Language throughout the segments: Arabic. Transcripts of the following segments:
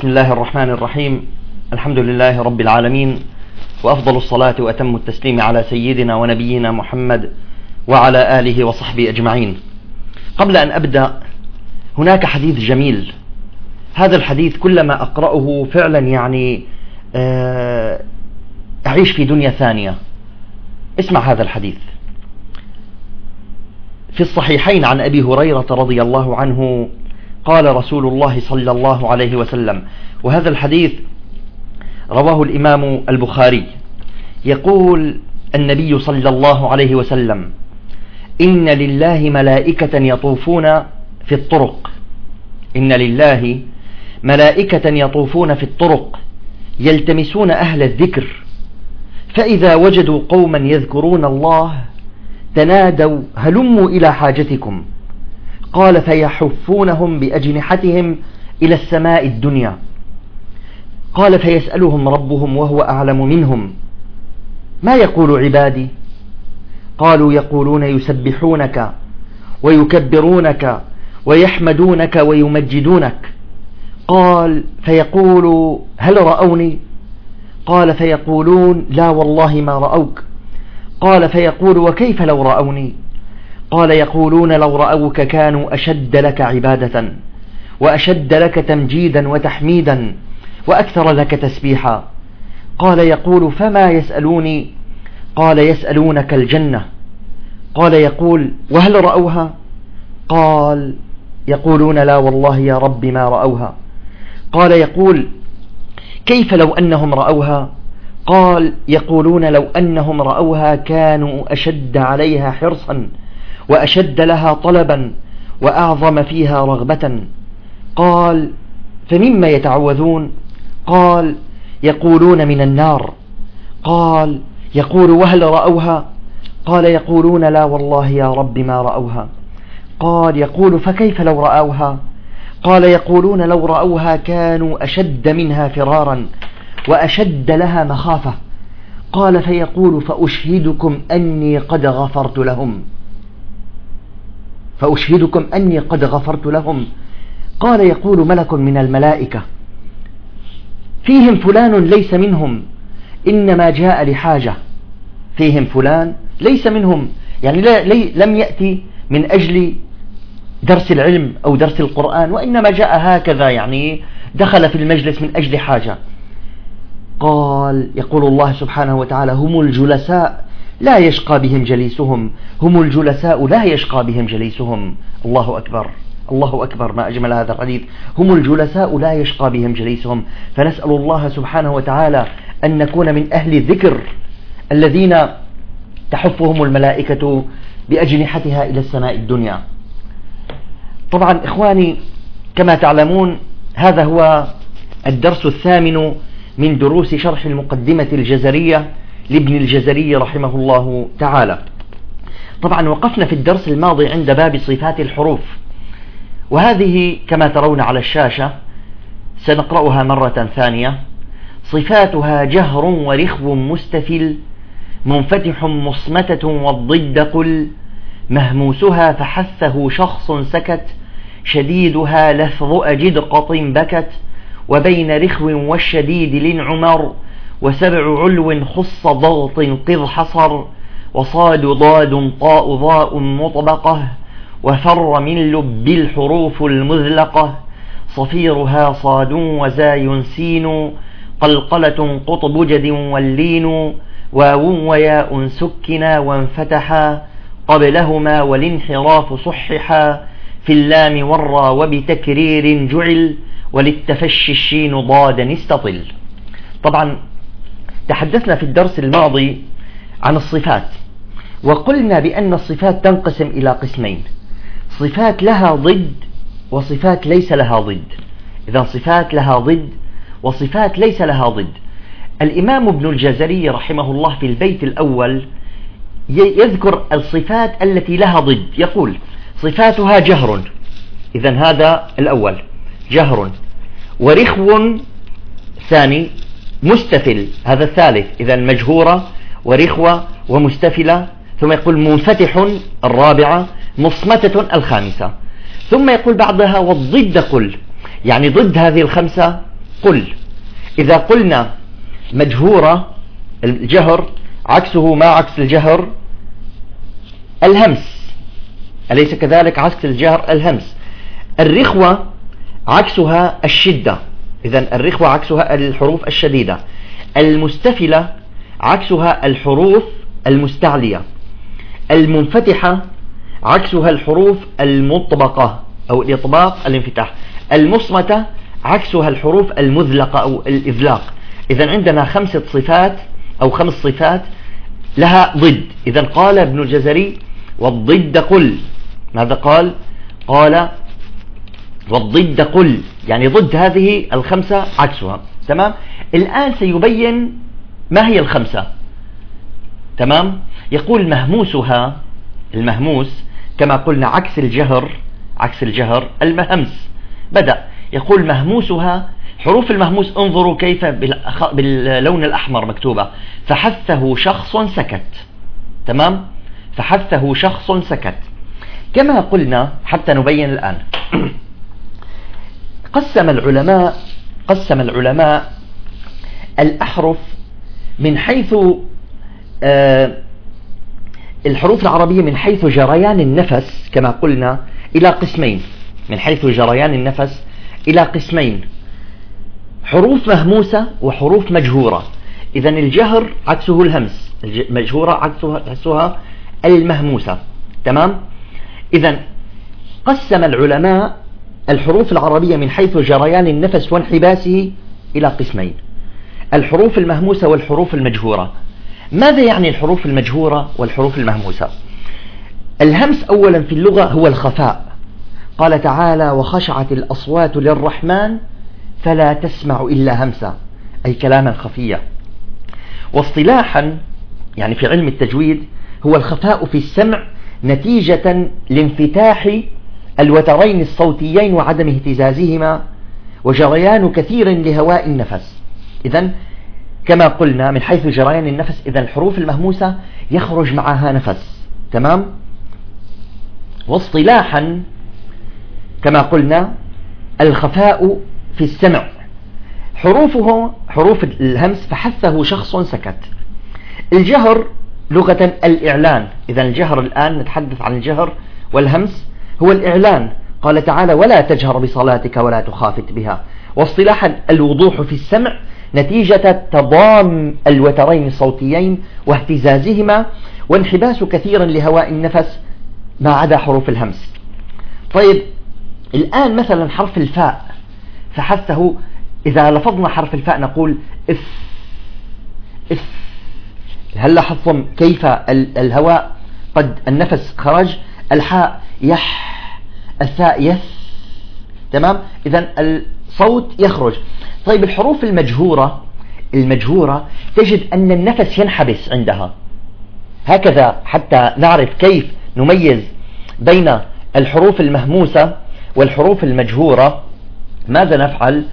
بسم الله الرحمن الرحيم. الحمد لله رب العالمين، وأفضل الصلاة وأتم التسليم على سيدنا ونبينا محمد وعلى آله وصحبه أجمعين. قبل أن أبدأ، هناك حديث جميل. هذا الحديث كلما أقرأه فعلا أعيش في دنيا ثانية. اسمع هذا الحديث في الصحيحين عن أبي هريرة رضي الله عنه قال رسول الله صلى الله عليه وسلم، وهذا الحديث رواه الإمام البخاري، يقول النبي صلى الله عليه وسلم: إن لله ملائكة يطوفون في الطرق، إن لله ملائكة يطوفون في الطرق يلتمسون أهل الذكر، فإذا وجدوا قوما يذكرون الله تنادوا هلموا إلى حاجتكم. قال: فيحفونهم بأجنحتهم إلى السماء الدنيا. قال: فيسألهم ربهم وهو أعلم منهم: ما يقول عبادي؟ قالوا: يقولون يسبحونك ويكبرونك ويحمدونك ويمجدونك. قال: فيقول: هل رأوني؟ قال: فيقولون: لا والله ما رأوك. قال: فيقول: وكيف لو رأوني؟ قال: يقولون لو رأوك كانوا أشد لك عبادة وأشد لك تمجيدا وتحميدا وأكثر لك تسبيحا. قال: يقول: فما يسألوني؟ قال: يسألونك الجنة. قال: يقول: وهل رأوها؟ قال: يقولون لا والله يا رب ما رأوها. قال: يقول: كيف لو أنهم رأوها؟ قال: يقولون لو أنهم رأوها كانوا أشد عليها حرصا وأشد لها طلبا وأعظم فيها رغبة. قال: فمما يتعوذون؟ قال: يقولون من النار. قال: يقول: وهل رأوها؟ قال: يقولون لا والله يا رب ما رأوها. قال: يقول: فكيف لو رأوها؟ قال: يقولون لو رأوها كانوا أشد منها فرارا وأشد لها مخافة. قال: فيقول: فأشهدكم أني قد غفرت لهم، فأشهدكم أني قد غفرت لهم. قال: يقول ملك من الملائكة: فيهم فلان ليس منهم إنما جاء لحاجة. فيهم فلان ليس منهم، يعني لم يأتي من أجل درس العلم أو درس القرآن، وإنما جاء هكذا، يعني دخل في المجلس من أجل حاجة. قال: يقول الله سبحانه وتعالى: هم الجلساء لا يشقى بهم جليسهم، هم الجلساء لا يشقى بهم جليسهم. الله أكبر، الله أكبر، ما أجمل هذا الحديث. هم الجلساء لا يشقى بهم جليسهم. فنسأل الله سبحانه وتعالى أن نكون من أهل الذكر الذين تحفهم الملائكة بأجنحتها إلى السماء الدنيا. طبعا إخواني، كما تعلمون هذا هو الدرس الثامن من دروس شرح المقدمة الجزرية لابن الجزري رحمه الله تعالى. طبعا وقفنا في الدرس الماضي عند باب صفات الحروف، وهذه كما ترون على الشاشة سنقرأها مرة ثانية. صفاتها جهر ورخو مستفل، منفتح مصمتة والضد قل، مهموسها فحثه شخص سكت، شديدها لفظ أجدقط بكت، وبين رخو والشديد لنعمر، وسبع علو خص ضغط قذ حصر، وصاد ضاد طاء ضاء مطبقة، وفر من لب الحروف المذلقة، صفيرها صاد وزاي سين، قلقلة قطب جد واللين، واو وياء سكنا وانفتحا، قبلهما والانحراف صححا، في اللام والرا وبتكرير جعل، وللتفشي الشين ضادا استطل. طبعا تحدثنا في الدرس الماضي عن الصفات، وقلنا بأن الصفات تنقسم إلى قسمين: صفات لها ضد وصفات ليس لها ضد. إذا صفات لها ضد وصفات ليس لها ضد. الإمام ابن الجزري رحمه الله في البيت الأول يذكر الصفات التي لها ضد، يقول: صفاتها جهر، إذا هذا الأول جهر، ورخو ثاني، مستفل هذا الثالث، إذا مجهورة ورخوة ومستفلة. ثم يقول منفتح الرابعة، مصمتة الخامسة. ثم يقول بعدها والضد قل، يعني ضد هذه الخمسة قل. إذا قلنا مجهورة الجهر عكسه ما عكس الجهر؟ الهمس، أليس كذلك؟ عكس الجهر الهمس. الرخوة عكسها الشدة، إذن الرخوة عكسها الحروف الشديدة. المستفلة عكسها الحروف المستعلية. المنفتحة عكسها الحروف المطبقة أو الإطباق الانفتاح. المصمتة عكسها الحروف المذلقة أو الإذلاق. إذن عندنا 5 صفات أو 5 صفات لها ضد. إذن قال ابن الجزري والضد قل. ماذا قال؟ قال والضد قل، يعني ضد هذه 5 عكسها. تمام. الآن سيبين ما هي 5. تمام. يقول مهموسها، المهموس كما قلنا عكس الجهر، عكس الجهر المهمس. بدأ يقول مهموسها، حروف المهموس انظروا كيف باللون الأحمر مكتوبة، فحثه شخص سكت. تمام. فحثه شخص سكت. كما قلنا حتى نبين الآن قسم العلماء الأحرف من حيث الحروف العربية من حيث جريان النفس كما قلنا إلى قسمين. من حيث جريان النفس إلى قسمين: حروف مهموسة وحروف مجهورة. إذن الجهر عكسه الهمس، المجهورة عكسها المهموسة. تمام. إذن قسم العلماء الحروف العربية من حيث جريان النفس وانحباسه إلى قسمين: الحروف المهموسة والحروف المجهورة. ماذا يعني الحروف المجهورة والحروف المهموسة؟ الهمس أولا في اللغة هو الخفاء. قال تعالى: وخشعت الأصوات للرحمن فلا تسمع إلا همسا، أي كلاما خفيا. واصطلاحا يعني في علم التجويد هو الخفاء في السمع نتيجة لانفتاح الوترين الصوتيين وعدم اهتزازهما وجريان كثير لهواء النفس. إذن كما قلنا من حيث جريان النفس، إذن الحروف المهموسة يخرج معها نفس. تمام. واصطلاحا كما قلنا الخفاء في السمع، حروفه حروف الهمس فحثه شخص سكت. الجهر لغة الإعلان. إذن الجهر الآن نتحدث عن الجهر والهمس هو الإعلان. قال تعالى: ولا تجهر بصلاتك ولا تخافت بها. واصطلاحا الوضوح في السمع نتيجة تضام الوترين الصوتيين واهتزازهما وانحباس كثيرا لهواء النفس ما عدا حروف الهمس. طيب الآن مثلا حرف الفاء فحثه، إذا لفظنا حرف الفاء نقول إف إف. هل لاحظتم كيف الهواء قد النفس خرج؟ الحاء يح، الثاء يث. تمام. إذن الصوت يخرج. طيب الحروف المجهورة تجد أن النفس ينحبس عندها. هكذا حتى نعرف كيف نميز بين الحروف المهموسة والحروف المجهورة ماذا نفعل؟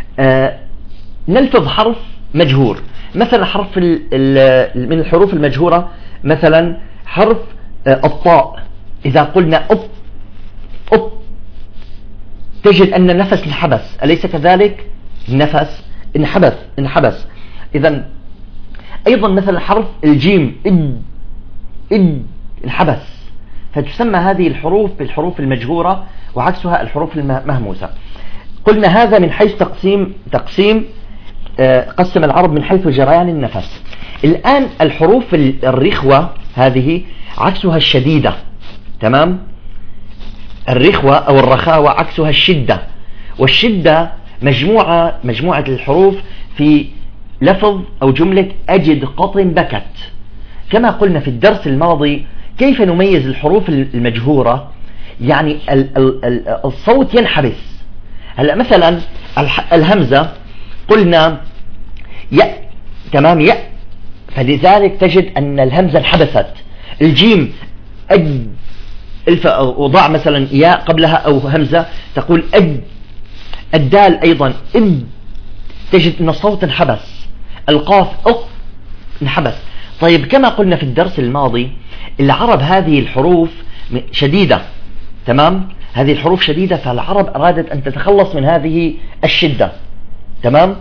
نلفظ حرف مجهور. مثلا حرف من الحروف المجهورة مثلا حرف الطاء. إذا قلنا أب أب تجد أن النفس انحبس، أليس كذلك؟ النفس انحبس. إذن أيضا مثلا حرف الجيم إد انحبس. فتسمى هذه الحروف بالحروف المجهورة وعكسها الحروف المهموسة. قلنا هذا من حيث تقسيم قسم العرب من حيث جريان النفس. الآن الحروف الرخوة هذه عكسها الشديدة. تمام. الرخوة أو الرخاوة عكسها الشدة، والشدة مجموعة الحروف في لفظ أو جملة أجد قط بكت. كما قلنا في الدرس الماضي كيف نميز الحروف المجهورة؟ يعني الصوت ينحبس. هلا مثلا الهمزة قلنا ياء. تمام. ياء، فلذلك تجد أن الهمزة انحبست. الجيم أج، وضع مثلا ياء قبلها أو همزة تقول أج. الدال أيضا إد، تجد أن الصوت انحبس. القاف أق انحبس. طيب كما قلنا في الدرس الماضي العرب هذه الحروف شديدة. تمام. هذه الحروف شديدة، فالعرب أرادت أن تتخلص من هذه الشدة. تمام.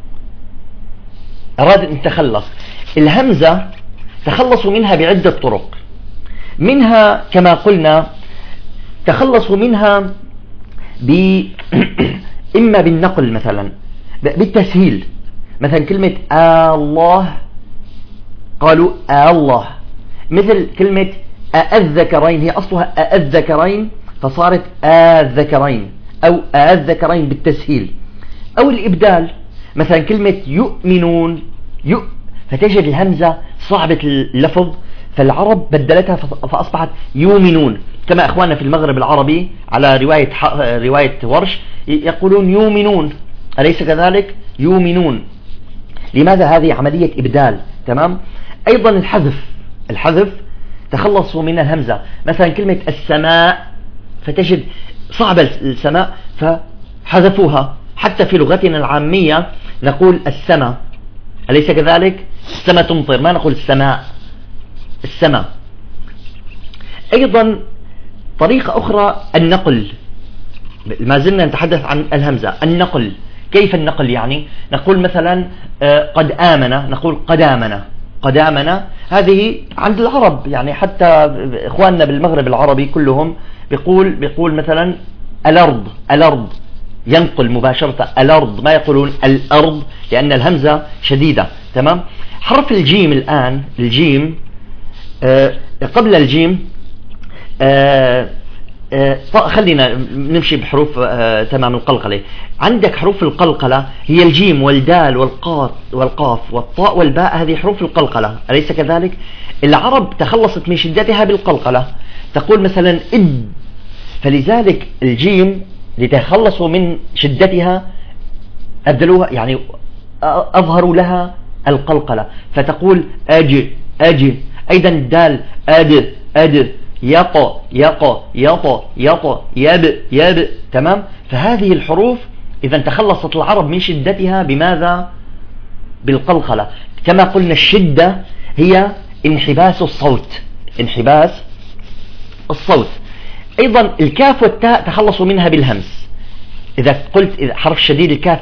أراد أن يتخلص. الهمزة تخلصوا منها بعدة طرق، منها كما قلنا تخلصوا منها إما بالنقل مثلا بالتسهيل، مثلا كلمة الله قالوا الله، مثل كلمة الذكرين هي أصلها الذكرين فصارت الذكرين أو الذكرين بالتسهيل، أو الإبدال، مثلا كلمة يؤمنون فتجد الهمزة صعبة اللفظ فالعرب بدلتها فأصبحت يؤمنون، كما أخواننا في المغرب العربي على رواية ورش يقولون يؤمنون، أليس كذلك؟ يؤمنون. لماذا؟ هذه عملية إبدال. تمام. أيضا الحذف تخلصوا من الهمزة، مثلا كلمة السماء فتجد صعبة السماء فحذفوها. حتى في لغتنا العامية نقول السماء، أليس كذلك؟ السماء تمطر، ما نقول السماء. أيضا طريقة أخرى النقل، ما زلنا نتحدث عن الهمزة. النقل، كيف النقل؟ يعني نقول مثلا قد آمن، نقول قد آمن، هذه عند العرب، يعني حتى إخواننا بالمغرب العربي كلهم بيقول مثلا الأرض، ينقل مباشرة الأرض، ما يقولون الأرض لأن الهمزة شديدة. تمام. حرف الجيم الآن، الجيم قبل الجيم خلينا نمشي بحروف تمام القلقلة. عندك حروف القلقلة هي الجيم والدال والقاف والطاء والباء، هذه حروف القلقلة، أليس كذلك؟ العرب تخلصت من شدتها بالقلقلة، تقول مثلا إد، فلذلك الجيم لتخلصوا من شدتها أبدلوها، يعني أظهروا لها القلقلة، فتقول أج. أيضا الدال أد، يب. تمام. فهذه الحروف إذا تخلصت العرب من شدتها بماذا؟ بالقلقلة. كما قلنا الشدة هي انحباس الصوت. أيضا الكاف والتاء تخلصوا منها بالهمس. إذا قلت حرف شديد الكاف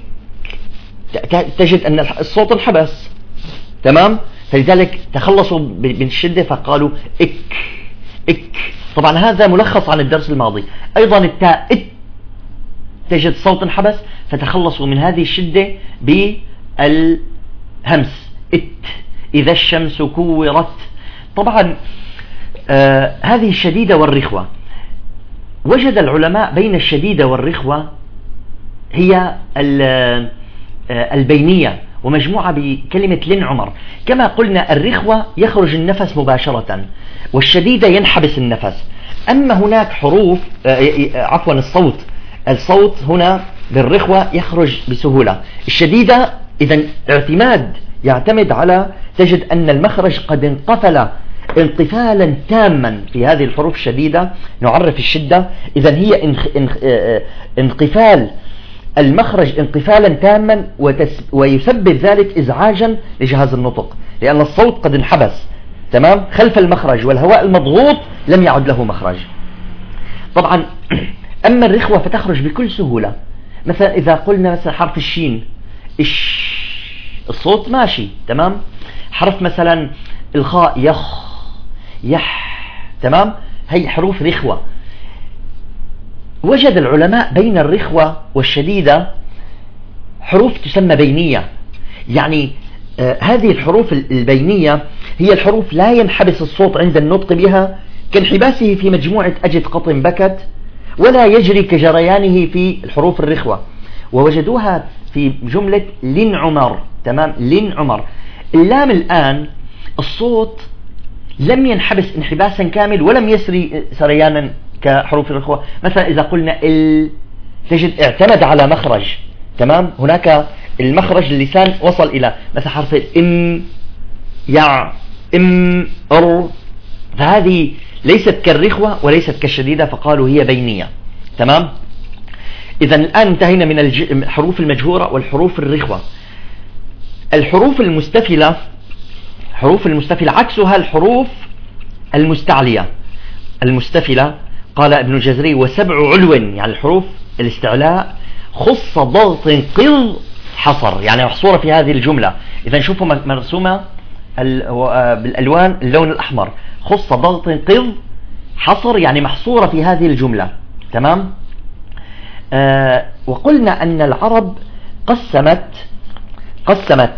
تجد أن الصوت انحبس. تمام. فلذلك تخلصوا من الشدة فقالوا إك. طبعا هذا ملخص عن الدرس الماضي. أيضا التاء تجد صوت انحبس فتخلصوا من هذه الشدة بالهمس. إذا الشمس كورت. طبعا هذه الشديدة والرخوة، وجد العلماء بين الشديدة والرخوة هي البينية، ومجموعة بكلمة لن عمر. كما قلنا الرخوة يخرج النفس مباشرة، والشديدة ينحبس النفس. أما هناك حروف الصوت هنا بالرخوة يخرج بسهولة. الشديدة إذا يعتمد على، تجد أن المخرج قد انقفل انقفالا تاما في هذه الحروف الشديدة، نعرف الشدة. إذا هي انقفال المخرج انقفالا تاما، ويسبب ذلك إزعاجا لجهاز النطق، لأن الصوت قد انحبس. تمام. خلف المخرج، والهواء المضغوط لم يعد له مخرج. طبعا أما الرخوة فتخرج بكل سهولة. مثلا إذا قلنا مثلا حرف الشين، الصوت ماشي. تمام. حرف مثلا الخاء، يح. تمام. هي حروف رخوة. وجد العلماء بين الرخوة والشديدة حروف تسمى بينية، يعني هذه الحروف البينية هي الحروف لا ينحبس الصوت عند النطق بها كانحباسه في مجموعة أجد قط بكت، ولا يجري كجريانه في الحروف الرخوة. ووجدوها في جملة لن عمر. تمام. لن عمر. اللام الآن الصوت لم ينحبس انحباسا كامل ولم يسري سريانا كحروف الرخوة. مثلا إذا قلنا تجد اعتمد على مخرج. تمام. هناك المخرج اللسان وصل إلى مثلا حرف ر، فهذه ليست كالرخوة وليست كالشديدة، فقالوا هي بينية. تمام. إذا الآن انتهينا من الحروف المجهورة والحروف الرخوة. الحروف المستفلة عكسها الحروف المستعلية. المستفلة قال ابن الجزري وسبع علو، يعني الحروف الاستعلاء خص ضغط قض حصر، يعني محصورة في هذه الجملة. إذا شوفوا مرسومة بالألوان، اللون الأحمر خص ضغط قض حصر، يعني محصورة في هذه الجملة. تمام. وقلنا أن العرب قسمت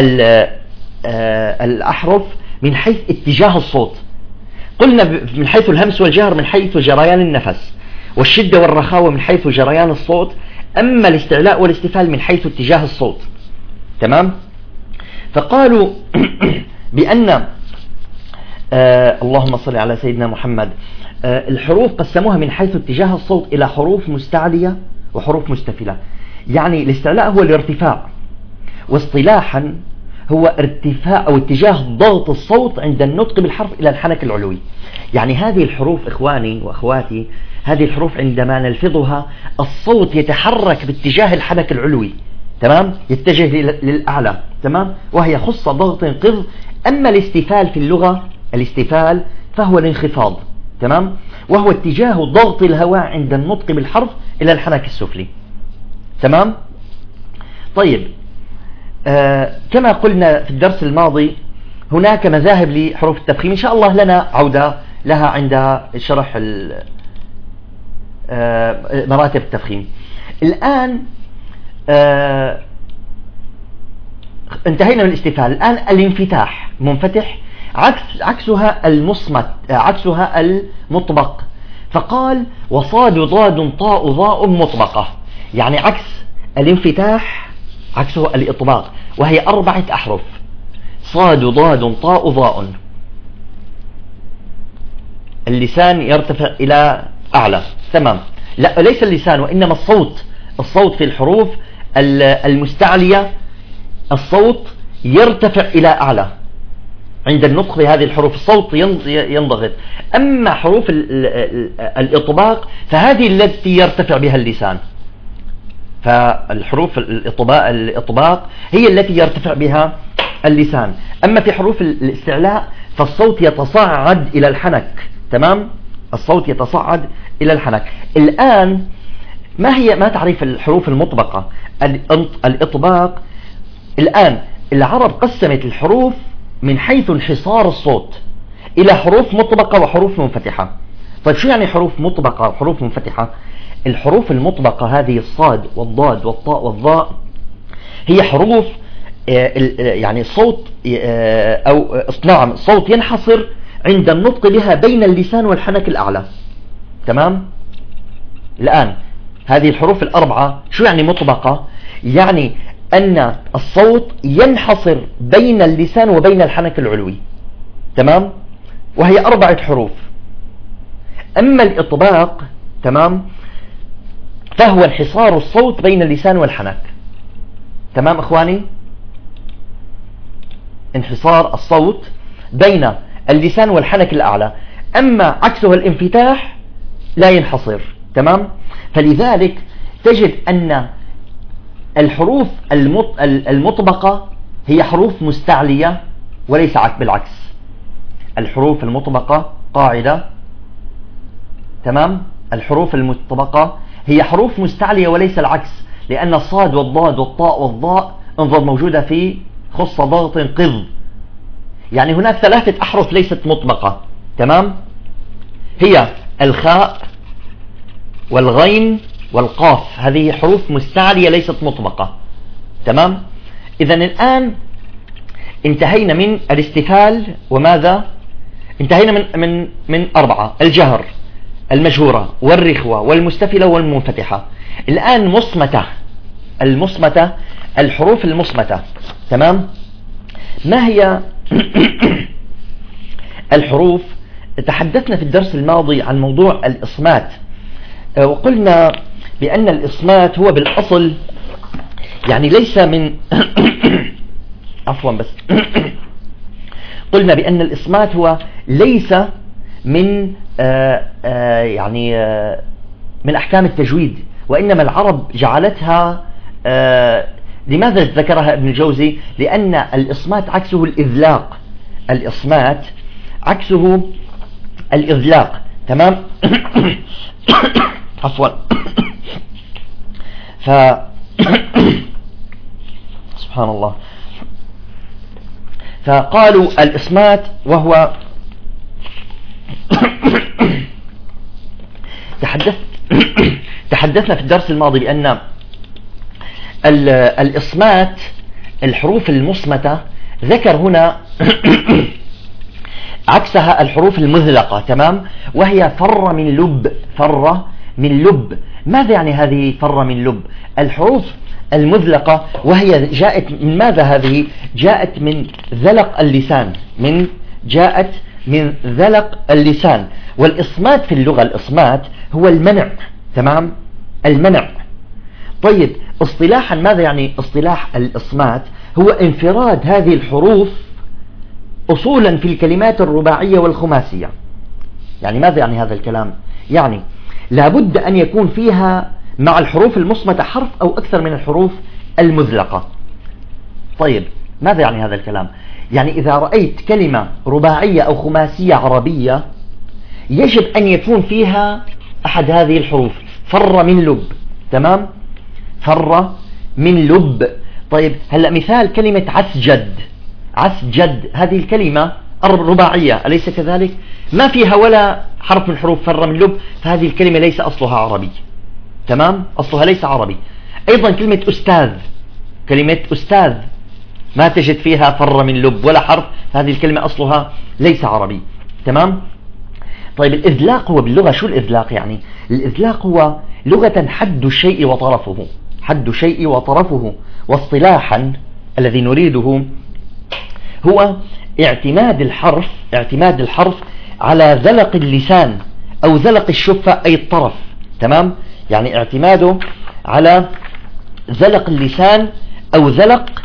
الأحرف من حيث اتجاه الصوت. قلنا من حيث الهمس والجهر من حيث جريان النفس، والشدة والرخاوة من حيث جريان الصوت، أما الاستعلاء والاستفال من حيث اتجاه الصوت. تمام. فقالوا بأن اللهم صل على سيدنا محمد، الحروف قسموها من حيث اتجاه الصوت إلى حروف مستعلية وحروف مستفلة. يعني الاستعلاء هو الارتفاع، واصطلاحا هو ارتفاع أو اتجاه ضغط الصوت عند النطق بالحرف إلى الحنك العلوي. يعني هذه الحروف إخواني وأخواتي، هذه الحروف عندما نلفظها الصوت يتحرك باتجاه الحنك العلوي. تمام. يتجه للأعلى. تمام. وهي خص ضغط قض. أما الاستفال في اللغة، الاستفال فهو الانخفاض. تمام. وهو اتجاه ضغط الهواء عند النطق بالحرف إلى الحنك السفلي. تمام. طيب، كما قلنا في الدرس الماضي هناك مذاهب لحروف التفخيم، إن شاء الله لنا عودة لها عند شرح مراتب التفخيم. الآن انتهينا من الاستفال. الآن الانفتاح منفتح، عكسها المصمت، عكسها المطبق. فقال وصاد ضاد طاء ضاء مطبقة، يعني عكس الانفتاح عكسه الإطباق، وهي 4 أحرف: صاد ضاد طاء ضاء. اللسان يرتفع إلى أعلى. تمام. لا، ليس اللسان وإنما الصوت في الحروف المستعلية الصوت يرتفع إلى أعلى عند النطق بهذه الحروف، الصوت ينضغط. أما حروف الإطباق فهذه التي يرتفع بها اللسان، فالحروف الإطباق هي التي يرتفع بها اللسان. أما في حروف الاستعلاء فالصوت يتصاعد إلى الحنك. تمام. الصوت يتصاعد إلى الحنك. الآن ما تعريف الحروف المطبقة الإطباق؟ الآن العرب قسمت الحروف من حيث انحصار الصوت إلى حروف مطبقة وحروف منفتحة. طيب شو يعني حروف مطبقة وحروف منفتحة؟ الحروف المطبقة هذه الصاد والضاد والطاء والظاء هي حروف يعني صوت أو نعم صوت ينحصر عند النطق بها بين اللسان والحنك الأعلى. تمام. الآن هذه الحروف ال4 شو يعني مطبقة؟ يعني أن الصوت ينحصر بين اللسان وبين الحنك العلوي. تمام. وهي 4 حروف. أما الإطباق تمام فهو انحصار الصوت بين اللسان والحنك. تمام أخواني، انحصار الصوت بين اللسان والحنك الأعلى. أما عكسه الانفتاح لا ينحصر. تمام. فلذلك تجد أن الحروف المطبقة هي حروف مستعلية وليس بالعكس. الحروف المطبقة قاعدة. تمام. الحروف المطبقة هي حروف مستعلية وليس العكس، لأن الصاد والضاد والطاء والضاء انظر موجودة في خص ضغط قض. يعني هناك 3 أحرف ليست مطبقة. تمام. هي الخاء والغين والقاف، هذه حروف مستعلية ليست مطبقة. تمام. إذن الآن انتهينا من الاستفال، وماذا انتهينا من 4: الجهر، المجهورة، والرخوة، والمستفلة، والمنفتحة. الآن المصمتة، الحروف المصمتة. تمام. ما هي الحروف؟ تحدثنا في الدرس الماضي عن موضوع الإصمات، وقلنا بأن الإصمات هو بالأصل يعني ليس من عفوا بس قلنا بأن الإصمات هو ليس من يعني من أحكام التجويد، وإنما العرب جعلتها. لماذا ذكرها ابن الجوزي؟ لأن الإصمات عكسه الإذلاق. الإصمات عكسه الإذلاق. تمام. عفوا سبحان الله. فقالوا الإصمات، وهو تحدثنا في الدرس الماضي بأن الإصمات الحروف المصمتة ذكر هنا عكسها الحروف المذلقة، تمام، وهي فر من لب. فر من لب، ماذا يعني هذه فر من لب؟ الحروف المذلقة وهي جاءت من ماذا؟ هذه جاءت من ذلق اللسان، جاءت من ذلق اللسان. والإصمات في اللغة، الإصمات هو المنع، تمام، المنع. طيب اصطلاحا ماذا يعني اصطلاح الإصمات؟ هو انفراد هذه الحروف أصولا في الكلمات الرباعية والخماسية. يعني ماذا يعني هذا الكلام؟ يعني لابد أن يكون فيها مع الحروف المصمتة حرف أو أكثر من الحروف المذلقة. طيب ماذا يعني هذا الكلام؟ يعني إذا رأيت كلمة رباعية أو خماسية عربية يجب أن يكون فيها أحد هذه الحروف. فر من لب، تمام، فر من لب. طيب هلأ مثال كلمة عسجد. عسجد هذه الكلمة الرباعية أليس كذلك؟ ما فيها ولا حرف من حروف فر من لب، فهذه الكلمة ليس أصلها عربي، تمام، أصلها ليس عربي. أيضا كلمة أستاذ، كلمة أستاذ ما تجد فيها فر من لب ولا حرف، هذه الكلمة أصلها ليس عربي، تمام. طيب الإذلاق هو باللغة شو الإذلاق يعني؟ الإذلاق هو لغة حد الشيء وطرفه، حد الشيء وطرفه. واصطلاحا الذي نريده هو اعتماد الحرف على ذلق اللسان أو ذلق الشفة أي الطرف، تمام، يعني اعتماده على ذلق اللسان أو ذلق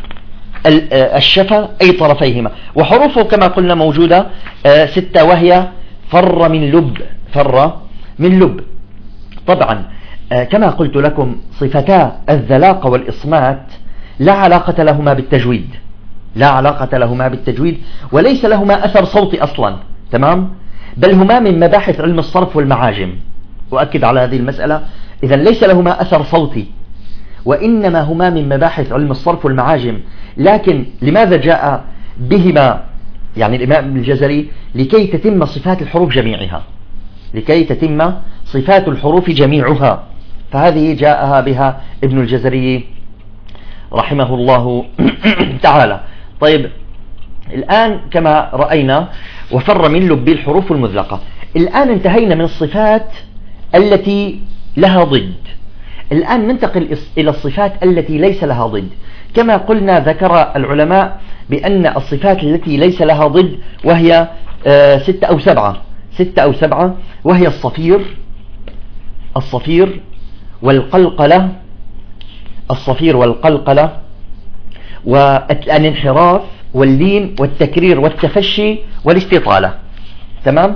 الشفة أي طرفيهما. وحروفه كما قلنا موجودة 6، وهي فر من لب، فر من لب. طبعا كما قلت لكم صفتا الذلاق والإصمات لا علاقة لهما بالتجويد، لا علاقة لهما بالتجويد، وليس لهما أثر صوتي أصلا، تمام، بل هما من مباحث علم الصرف والمعاجم. وأكد على هذه المسألة، إذا ليس لهما أثر صوتي، وإنما هما من مباحث علم الصرف والمعاجم. لكن لماذا جاء بهما يعني الإمام ابن الجزري؟ لكي تتم صفات الحروف جميعها، لكي تتم صفات الحروف جميعها، فهذه جاءها بها ابن الجزري رحمه الله تعالى. طيب الآن كما رأينا وفر من لب الحروف المذلقة. الآن انتهينا من الصفات التي لها ضد. الآن ننتقل إلى الصفات التي ليس لها ضد. كما قلنا ذكر العلماء بأن الصفات التي ليس لها ضد وهي 6 أو 7، وهي الصفير والقلقلة، الصفير والقلقلة، والانحراف واللين والتكرير والتفشي والاستطالة، تمام.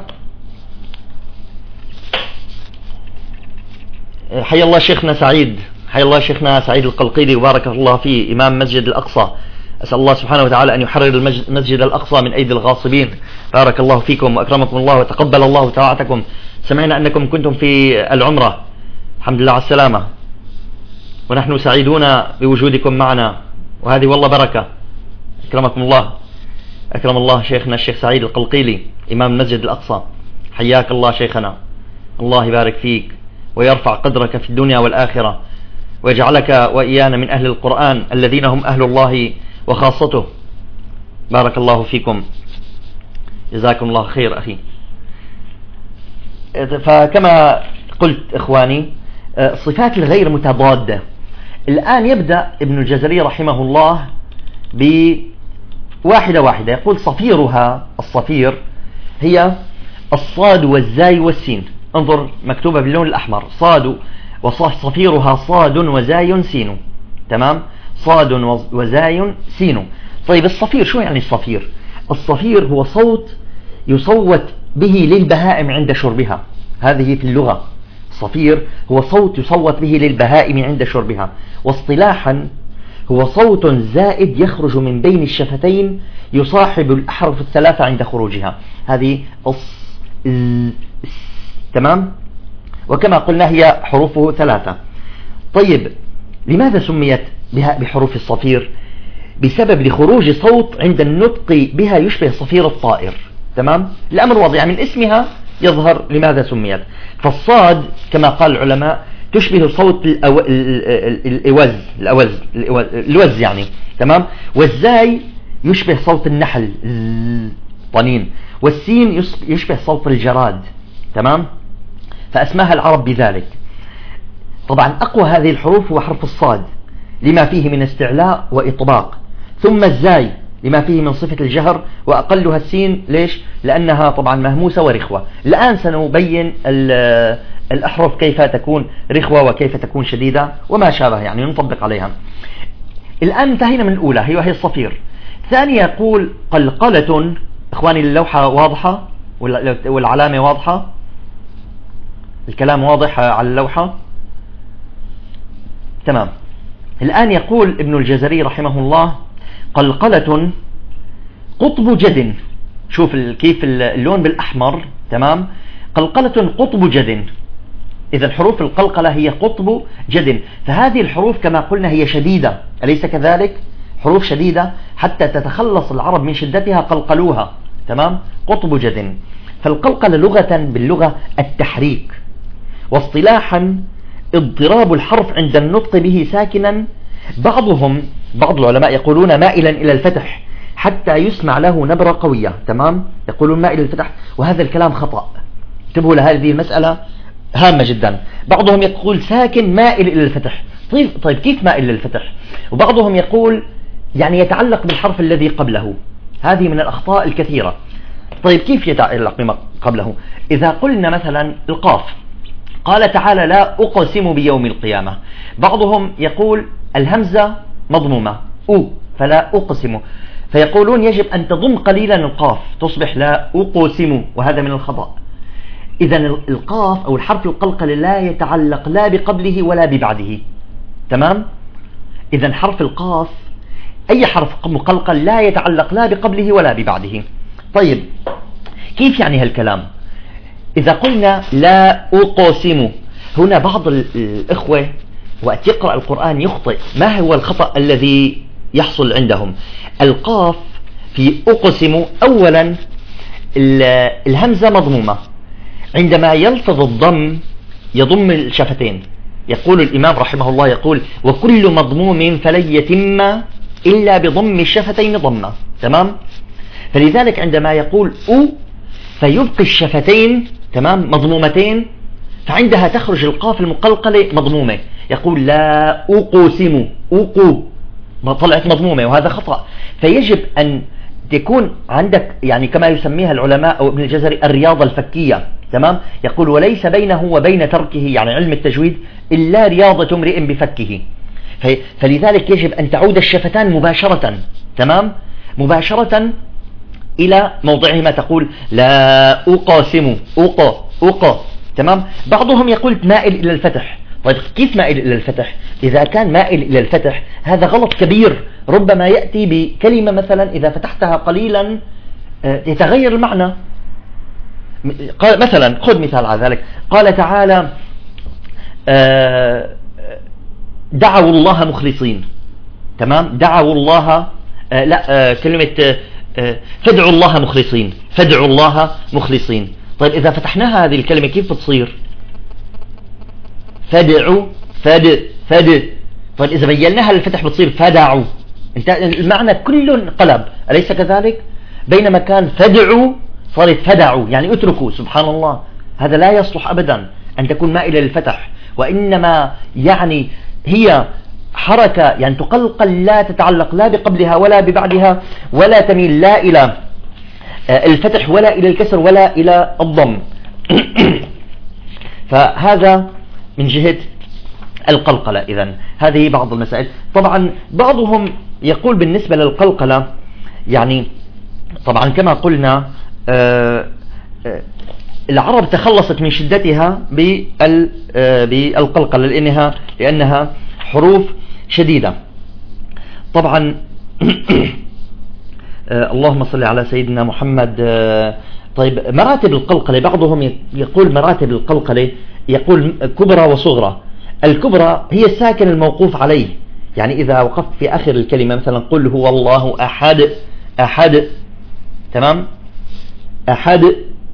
حي الله شيخنا سعيد، حي الله شيخنا سعيد القلقيلي وبارك الله فيه، إمام مسجد الأقصى. أسأل الله سبحانه وتعالى أن يحرر المسجد الأقصى من أيدي الغاصبين. بارك الله فيكم وأكرمكم الله وتقبل الله طاعتكم. سمعنا أنكم كنتم في العمرة، الحمد لله على السلامة، ونحن سعيدون بوجودكم معنا، وهذه والله بركة. أكرمكم الله، أكرم الله شيخنا الشيخ سعيد القلقيلي إمام مسجد الأقصى. حياك الله شيخنا، الله يبارك فيك ويرفع قدرك في الدنيا والآخرة، ويجعلك وإيانا من أهل القرآن الذين هم أهل الله وخاصته. بارك الله فيكم، جزاكم الله خير أخي. فكما قلت إخواني، صفات الغير متضادة. الآن يبدأ ابن الجزري رحمه الله بواحدة واحدة. يقول صفيرها، الصفير هي الصاد والزاي والسين. انظر مكتوبة باللون الأحمر، صاد وصفيرها صاد وزاي سين، تمام، صاد وزاي سين. طيب الصفير شو يعني الصفير؟ الصفير هو صوت يصوت به للبهائم عند شربها، هذه في اللغة. الصفير هو صوت يصوت به للبهائم عند شربها. واصطلاحا هو صوت زائد يخرج من بين الشفتين يصاحب الأحرف الثلاثة عند خروجها، هذه تمام. وكما قلنا هي حروفه 3. طيب لماذا سميت بحروف الصفير؟ بسبب لخروج صوت عند النطق بها يشبه صفير الطائر. تمام؟ الأمر واضح، من اسمها يظهر لماذا سميت. فالصاد كما قال العلماء تشبه صوت الوز يعني. تمام؟ والزاي يشبه صوت النحل طنين، والسين يشبه صوت الجراد. تمام؟ فأسماها العرب بذلك. طبعا أقوى هذه الحروف هو حرف الصاد لما فيه من استعلاء وإطباق، ثم الزاي لما فيه من صفة الجهر، وأقلها السين. ليش؟ لأنها طبعا مهموسة ورخوة. الآن سنبين الأحرف كيف تكون رخوة وكيف تكون شديدة وما شابه، يعني نطبق عليها. الآن انتهينا من الأولى هي الصفير. ثانية يقول قلقلة. إخواني اللوحة واضحة والعلامة واضحة؟ الكلام واضح على اللوحة؟ تمام. الآن يقول ابن الجزري رحمه الله قلقلة قطب جد. شوف كيف اللون بالأحمر. تمام؟ قلقلة قطب جد. إذا حروف القلقلة هي قطب جد، فهذه الحروف كما قلنا هي شديدة، أليس كذلك؟ حروف شديدة حتى تتخلص العرب من شدتها قلقلوها. تمام؟ قطب جد. فالقلقلة لغة باللغة التحريك، واصطلاحا اضطراب الحرف عند النطق به ساكنا. بعض العلماء يقولون مائلا إلى الفتح حتى يسمع له نبرة قوية. تمام؟ يقولون مائل إلى الفتح، وهذا الكلام خطأ. انتبهوا لهذه المسألة هامة جدا. بعضهم يقول ساكن مائل إلى الفتح. طيب كيف مائل إلى الفتح؟ وبعضهم يقول يعني يتعلق بالحرف الذي قبله. هذه من الأخطاء الكثيرة. طيب كيف يتعلق بما قبله؟ إذا قلنا مثلا القاف، قال تعالى لا أقسم بيوم القيامة، بعضهم يقول الهمزة مضمومة فلا أقسم، فيقولون يجب أن تضم قليلا القاف تصبح لا أقسم، وهذا من الخطأ. إذا القاف أو الحرف القلقل لا يتعلق لا بقبله ولا ببعده. تمام؟ إذا حرف القاف أي حرف مقلقل لا يتعلق لا بقبله ولا ببعده. طيب كيف يعني هالكلام؟ إذا قلنا لا أقسم، هنا بعض الإخوة وقت يقرأ القرآن يخطئ. ما هو الخطأ الذي يحصل عندهم؟ القاف في أقسم أولا الهمزة مضمومة، عندما يلفظ الضم يضم الشفتين. يقول الإمام رحمه الله يقول وكل مضموم فلن يتم إلا بضم الشفتين ضمة. تمام؟ فلذلك عندما يقول فيبقي الشفتين تمام مضمومتين، فعندها تخرج القاف المقلقلة مضمومة. يقول لا أقسم ما طلعت مضمومة، وهذا خطأ. فيجب أن تكون عندك يعني كما يسميها العلماء أو ابن الجزري الرياضة الفكية. تمام؟ يقول وليس بينه وبين تركه يعني علم التجويد إلا رياضة امرئ بفكه. فلذلك يجب أن تعود الشفتان مباشرة. تمام؟ مباشرة إلى موضعهما، تقول لا أقاسم تمام؟ بعضهم يقول مائل إلى الفتح. طيب كيف مائل إلى الفتح؟ إذا كان مائل إلى الفتح هذا غلط كبير، ربما يأتي بكلمة مثلا إذا فتحتها قليلا يتغير المعنى. مثلا خذ مثال على ذلك، قال تعالى دعوا الله مخلصين. تمام؟ دعوا الله كلمة فادعوا الله مخلصين. طيب إذا فتحناها هذه الكلمة كيف بتصير؟ فادعوا فد. طيب إذا بيناها للفتح بتصير فدعوا. المعنى كله انقلب، أليس كذلك؟ بينما كان فدعوا صارت فدعوا، يعني اتركوا. سبحان الله، هذا لا يصلح أبدا أن تكون مائلة للفتح، وإنما يعني هي حركة يعني تقلقل لا تتعلق لا بقبلها ولا ببعدها، ولا تميل لا إلى الفتح ولا إلى الكسر ولا إلى الضم. فهذا من جهة القلقلة. إذن هذه بعض المسائل. طبعا بعضهم يقول بالنسبة للقلقلة يعني طبعا كما قلنا العرب تخلصت من شدتها بالقلقلة لأنها حروف شديدة. طبعا اللهم صل على سيدنا محمد. طيب مراتب القلقلة، بعضهم يقول مراتب القلقلة يقول كبرى وصغرى. الكبرى هي الساكن الموقوف عليه، يعني إذا وقفت في آخر الكلمة مثلا قل هو الله أحد، أحد، تمام، أحد،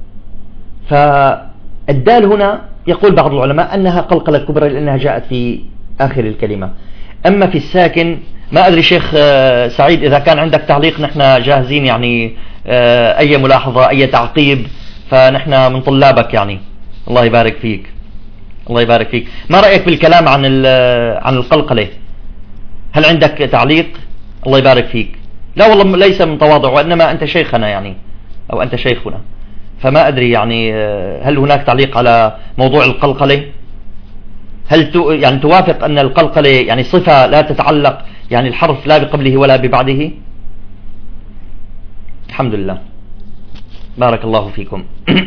فالدال هنا يقول بعض العلماء أنها قلقلة كبرى لأنها جاءت في آخر الكلمة. أما في الساكن ما أدري شيخ سعيد إذا كان عندك تعليق نحن جاهزين، يعني أي ملاحظة أي تعقيب فنحن من طلابك يعني. الله يبارك فيك، الله يبارك فيك. ما رأيك بالكلام عن القلقلة؟ هل عندك تعليق؟ الله يبارك فيك. لا والله ليس من تواضع، وإنما أنت شيخنا يعني، أو أنت شيخنا، فما أدري يعني هل هناك تعليق على موضوع القلقلة؟ هل يعني توافق أن القلقلة يعني صفة لا تتعلق يعني الحرف لا بقبله ولا ببعده؟ الحمد لله، بارك الله فيكم.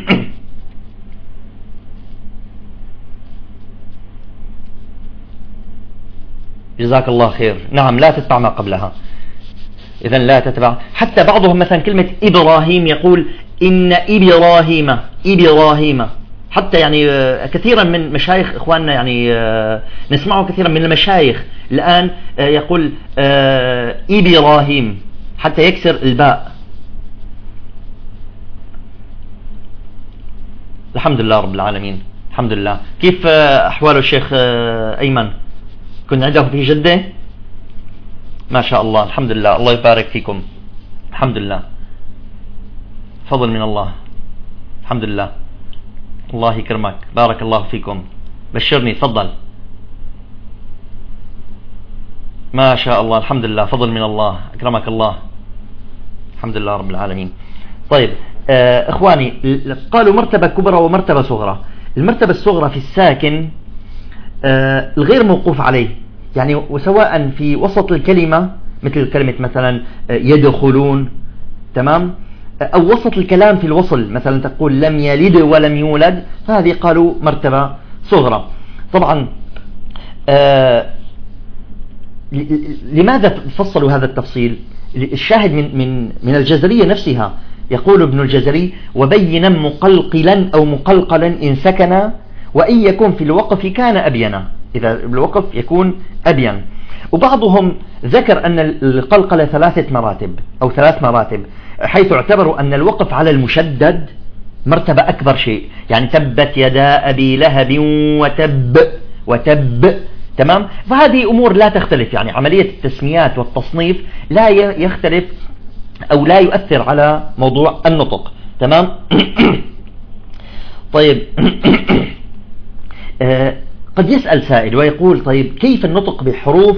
جزاك الله خير. نعم، لا تتبع ما قبلها، إذن لا تتبع. حتى بعضهم مثلا كلمة إبراهيم يقول إن إبراهيم، إبراهيم. حتى يعني كثيرا من مشايخ إخواننا يعني نسمعه كثيرا من المشايخ الآن يقول إبراهيم حتى يكسر الباء. الحمد لله رب العالمين، الحمد لله. كيف أحوال الشيخ أيمن؟ كنت عنده في جدة؟ ما شاء الله، الحمد لله، الله يبارك فيكم. الحمد لله، فضل من الله، الحمد لله، الله يكرمك، بارك الله فيكم. بشرني، تفضل. ما شاء الله، الحمد لله، فضل من الله، أكرمك الله، الحمد لله رب العالمين. طيب إخواني، قالوا مرتبة كبرى ومرتبة صغرى. المرتبة الصغرى في الساكن الغير موقوف عليه، يعني وسواء في وسط الكلمة مثل كلمة مثلا يدخلون، تمام، أو وسط الكلام في الوصل مثلا تقول لم يلد ولم يولد، فهذه قالوا مرتبة صغرى. طبعا لماذا فصلوا هذا التفصيل؟ الشاهد من الجزرية نفسها، يقول ابن الجزري وبينا مقلقلا أو مقلقلا إن سكن وإن يكون في الوقف كان أبينا، إذا الوقف يكون أبين. وبعضهم ذكر أن القلقلة 3 مراتب أو 3 مراتب، حيث اعتبروا أن الوقف على المشدد مرتبة أكبر شيء، يعني تبت يدا أبي لهب وتب، تمام. فهذه أمور لا تختلف، يعني عملية التسميات والتصنيف لا يختلف أو لا يؤثر على موضوع النطق، تمام. طيب قد يسأل سائل ويقول طيب كيف النطق بحروف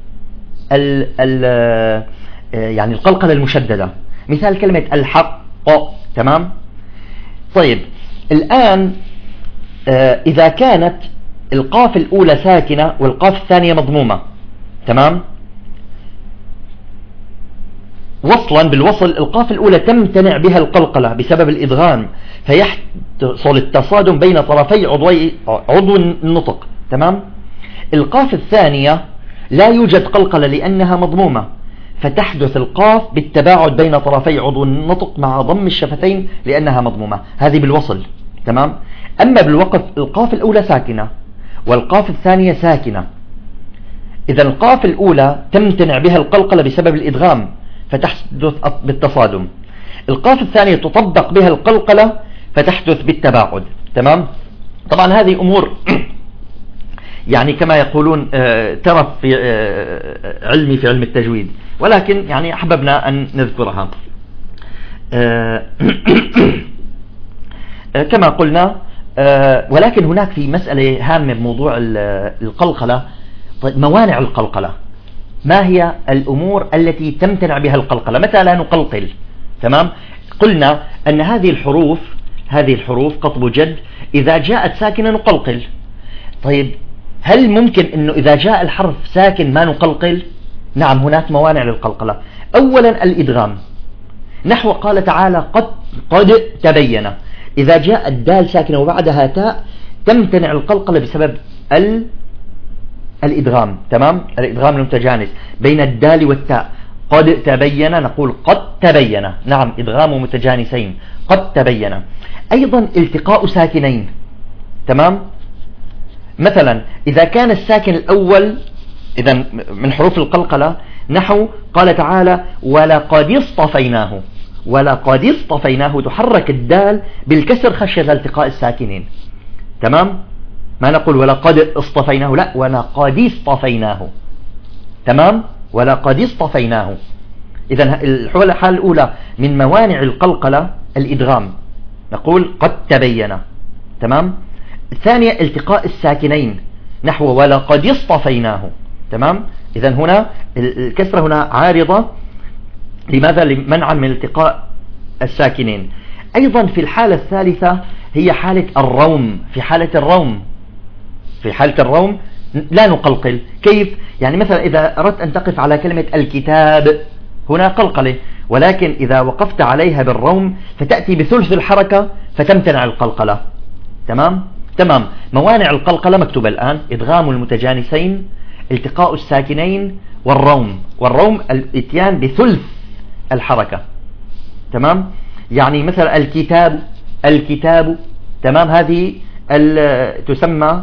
يعني القلقلة المشددة، مثال كلمة الحق، تمام. طيب الآن إذا كانت القاف الأولى ساكنة والقاف الثانية مضمومة، تمام، وصلا بالوصل القاف الأولى تمتنع بها القلقلة بسبب الإدغام، فيحصل التصادم بين طرفي عضو النطق، تمام. القاف الثانية لا يوجد قلقلة لأنها مضمومة، فتحدث القاف بالتباعد بين طرفي عضو النطق مع ضم الشفتين لأنها مضمومة، هذه بالوصل، تمام. أما بالوقف القاف الأولى ساكنة والقاف الثانية ساكنة، إذا القاف الأولى تمتنع بها القلقلة بسبب الإدغام فتحدث بالتصادم، القاف الثانية تطبق بها القلقلة فتحدث بالتباعد، تمام. طبعا هذه أمور يعني كما يقولون ترف في علمي في علم التجويد، ولكن يعني أحببنا أن نذكرها. كما قلنا، ولكن هناك في مسألة هامة بموضوع القلقلة. طيب موانع القلقلة، ما هي الأمور التي تمتنع بها القلقلة؟ متى لا نقلقل؟ تمام. قلنا أن هذه الحروف قطب جد إذا جاءت ساكنة نقلقل. طيب هل ممكن أنه إذا جاء الحرف ساكن ما نقلقل؟ نعم، هناك موانع للقلقلة. أولا الإدغام، نحو قال تعالى قد تبين، إذا جاء الدال ساكنة وبعدها تاء تمتنع القلقلة بسبب الإدغام، تمام، الإدغام المتجانس بين الدال والتاء. قد تبين نقول قد تبين، نعم، إدغام متجانسين، قد تبين. أيضا التقاء ساكنين، تمام. مثلا إذا كان الساكن الأول إذا من حروف القلقلة نحو قال تعالى ولقد اصطفيناه، ولقد اصطفيناه تحرك الدال بالكسر خشية التقاء الساكنين. تمام، ما نقول ولقد اصطفيناه، لا، ولقد اصطفيناه. تمام، ولقد اصطفيناه. إذا الحالة الأولى من موانع القلقلة الإدغام، نقول قد تبين. تمام. الثانية التقاء الساكنين نحو ولقد اصطفيناه. تمام. إذا هنا الكسرة هنا عارضة، لماذا؟ منعا من التقاء الساكنين. أيضا في الحالة الثالثة هي حالة الروم. في حالة الروم لا نقلقل. كيف؟ يعني مثلا إذا أردت أن تقف على كلمة الكتاب هنا قلقلة، ولكن إذا وقفت عليها بالروم فتأتي بثلث الحركة فتمتنع القلقلة. تمام. موانع القلقلة مكتوبة الآن: إدغام المتجانسين، التقاء الساكنين، والروم الاتيان بثلث الحركة. تمام. يعني مثلا الكتاب. تمام، هذه تسمى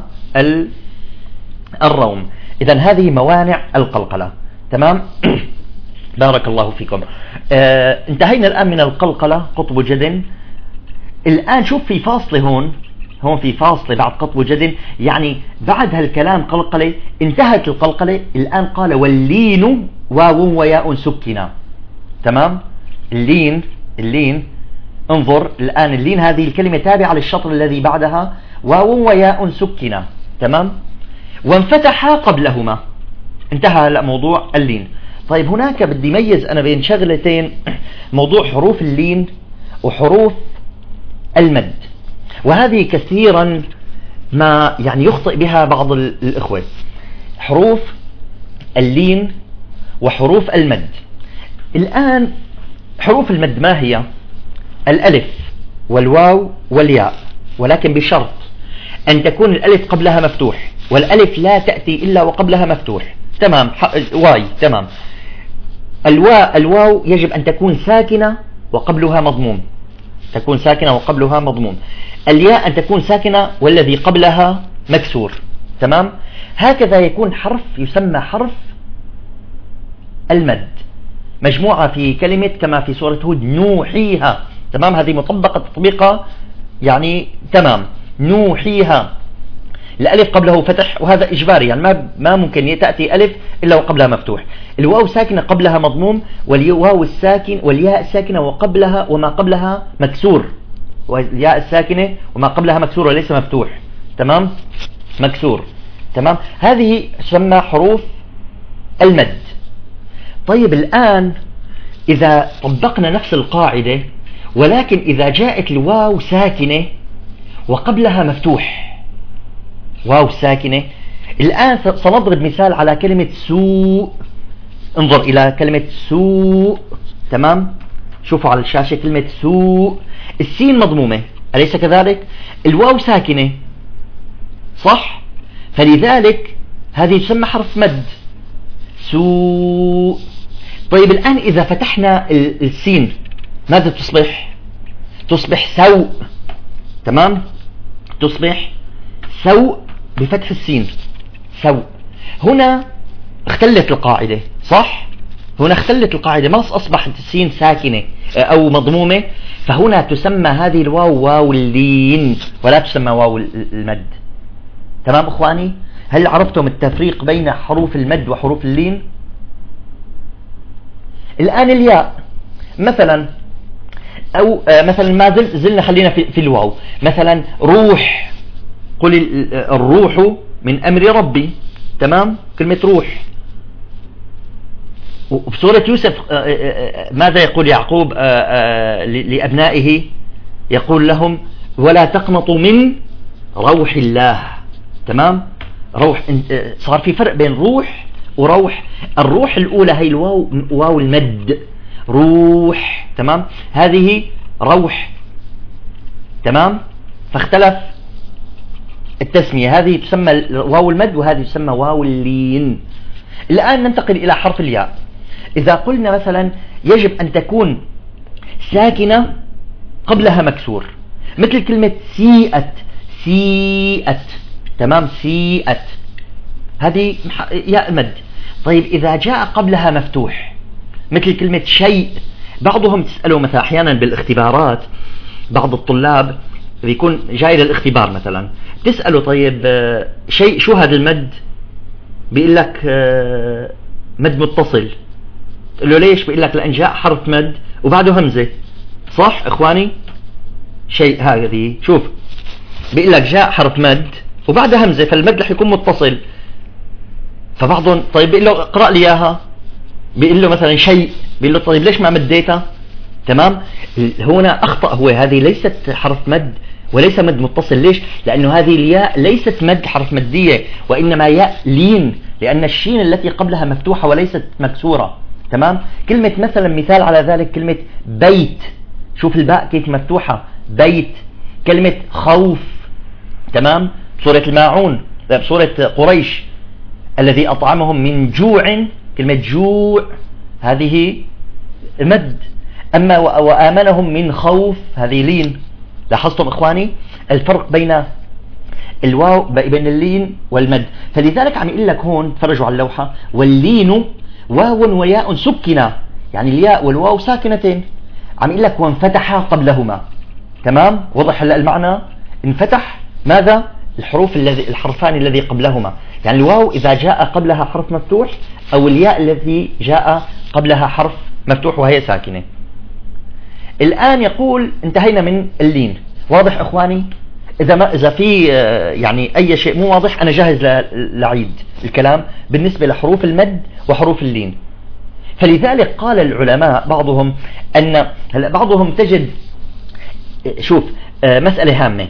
الروم. إذا هذه موانع القلقلة. تمام. بارك الله فيكم. انتهينا الآن من القلقلة قطب جد. الآن شوف في فاصل هون في فاصل بعد قطب جد، يعني بعد هالكلام قلقلة انتهت القلقلة. الآن قال واللين واو وياء سكنا. تمام. اللين انظر الآن، اللين هذه الكلمة تابعة للشطر الذي بعدها، واو وياء سكنا. تمام. وانفتحا قبلهما، انتهى موضوع اللين. طيب هناك بدي ميز أنا بين شغلتين، موضوع حروف اللين وحروف المد، وهذه كثيرا ما يعني يخطئ بها بعض الإخوة. حروف اللين وحروف المد. الآن حروف المد ما هي؟ الألف والواو والياء، ولكن بشرط أن تكون الألف قبلها مفتوح، والألف لا تأتي إلا وقبلها مفتوح. تمام. واي. تمام. الواو يجب أن تكون ساكنة وقبلها مضموم. الياء أن تكون ساكنة والذي قبلها مكسور. تمام. هكذا يكون حرف يسمى حرف المد، مجموعة في كلمة كما في سورة هود نوحيها. تمام. هذه مطبقة تطبيقة يعني تمام. نوحيها، الألف قبله فتح، وهذا إجباري، يعني ما ممكن تأتي ألف إلا وقبلها مفتوح. الواو ساكنة قبلها مضموم، والواو الساكن والياء الساكنة وقبلها وما قبلها مكسور، والياء الساكنة وما قبلها مكسور وليس مفتوح. تمام. مكسور. تمام. هذه تسمى حروف المد. طيب الآن إذا طبقنا نفس القاعدة، ولكن إذا جاءت الواو ساكنة وقبلها مفتوح، واو ساكنة. الآن سنضرب مثال على كلمة سوء. انظر إلى كلمة سوء. تمام. شوفوا على الشاشة كلمة سوء، السين مضمومة أليس كذلك؟ الواو ساكنة، صح؟ فلذلك هذه تسمى حرف مد، سوء. طيب الآن إذا فتحنا السين ماذا تصبح سوء. تمام. تصبح سوء بفتح السين، سوء. هنا اختلت القاعدة، صح؟ هنا اختلت القاعدة، ما أصبحت السين ساكنة أو مضمومة، فهنا تسمى هذه الواو واو اللين ولا تسمى واو المد. تمام أخواني؟ هل عرفتم التفريق بين حروف المد وحروف اللين؟ الآن الياء مثلا، أو مثلا ما زلنا خلينا في الواو، مثلا روح، قل الروح من أمر ربي. تمام. كلمة روح. وفي سورة يوسف ماذا يقول يعقوب لأبنائه؟ يقول لهم ولا تقنطوا من روح الله. تمام. روح، صار في فرق بين روح وروح. الروح الأولى هي الواو، واو المد، روح. تمام. هذه روح. تمام. فاختلف التسمية، هذه تسمى واو المد وهذه تسمى واو اللين. الآن ننتقل إلى حرف الياء. إذا قلنا مثلا يجب أن تكون ساكنة قبلها مكسور، مثل كلمة سيئت. تمام. سيئت هذه ياء مد. طيب إذا جاء قبلها مفتوح مثل كلمة شيء، بعضهم تسأله مثلا أحيانا بالاختبارات، بعض الطلاب بيكون جاي للاختبار مثلا تسأله طيب شيء شو هذا المد، بيقول لك مد متصل. تقول له ليش؟ بيقول لك لأن جاء حرف مد وبعده همزة. صح إخواني؟ شيء هذه شوف بيقول لك جاء حرف مد وبعده همزة، فالمد رح يكون متصل. فبعضهم طيب بيقول له اقرأ لي إياها، بيقول له مثلا شيء، بيقول له طيب ليش ما مديتها؟ تمام. هنا أخطأ هو، هذه ليست حرف مد وليس مد متصل. ليش؟ لأنه هذه الياء ليست مد حرف مدية، وإنما ياء لين، لأن الشين التي قبلها مفتوحة وليست مكسورة. تمام. كلمة مثلا مثال على ذلك كلمة بيت، شوف الباء كيف مفتوحة، بيت. كلمة خوف، تمام، سورة الماعون، سورة قريش، الذي أطعمهم من جوع، كلمة جوع هذه مد. أما وآمنهم من خوف هذه لين. لاحظتم إخواني الفرق بين الواو بين اللين والمد؟ فلذلك عم يقول لك هون تفرجوا على اللوحة، واللين واو وياء سكنا، يعني الياء والواو ساكنتين. عم يقول لك وانفتح قبلهما. تمام. وضح هلا المعنى؟ انفتح ماذا؟ الحرفان الذي قبلهما، يعني الواو إذا جاء قبلها حرف مفتوح، أو الياء الذي جاء قبلها حرف مفتوح وهي ساكنة. الآن يقول انتهينا من اللين. واضح إخواني؟ إذا في يعني أي شيء مو واضح أنا جاهز لعيد الكلام بالنسبة لحروف المد وحروف اللين. فلذلك قال العلماء بعضهم أن بعضهم تجد، شوف مسألة هامة.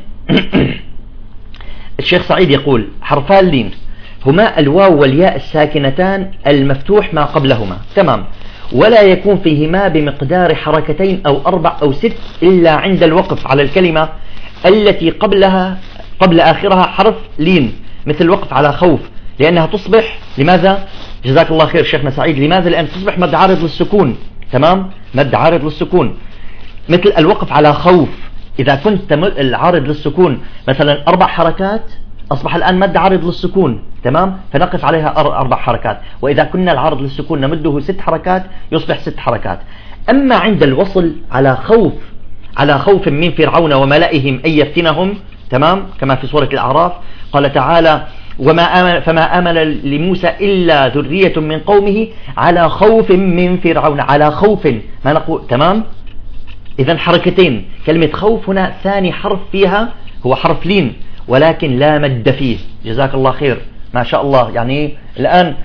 الشيخ سعيد يقول حرفا اللين هما الواو والياء الساكنتان المفتوح ما قبلهما. تمام. ولا يكون فيهما بمقدار حركتين أو 4 أو 6 إلا عند الوقف على الكلمة التي قبل آخرها حرف لين، مثل الوقف على خوف، لأنها تصبح لماذا؟ جزاك الله خير شيخنا سعيد. لماذا؟ لأن تصبح مد عارض للسكون. تمام. مد عارض للسكون. مثل الوقف على خوف، إذا كنت العارض للسكون مثلا 4 حركات، أصبح الآن مد عارض للسكون. تمام. فنقف عليها 4 حركات. وإذا كنا العارض للسكون نمده 6 حركات يصبح 6 حركات. أما عند الوصل على خوف من فرعون وملئهم أن يفتنهم، تمام، كما في سورة الأعراف قال تعالى فما آمن لموسى إلا ذرية من قومه على خوف من فرعون. على خوف ما نقول. تمام. إذن حركتين. كلمة خوف هنا ثاني حرف فيها هو حرف لين، ولكن لا مد فيه. جزاك الله خير ما شاء الله. يعني الآن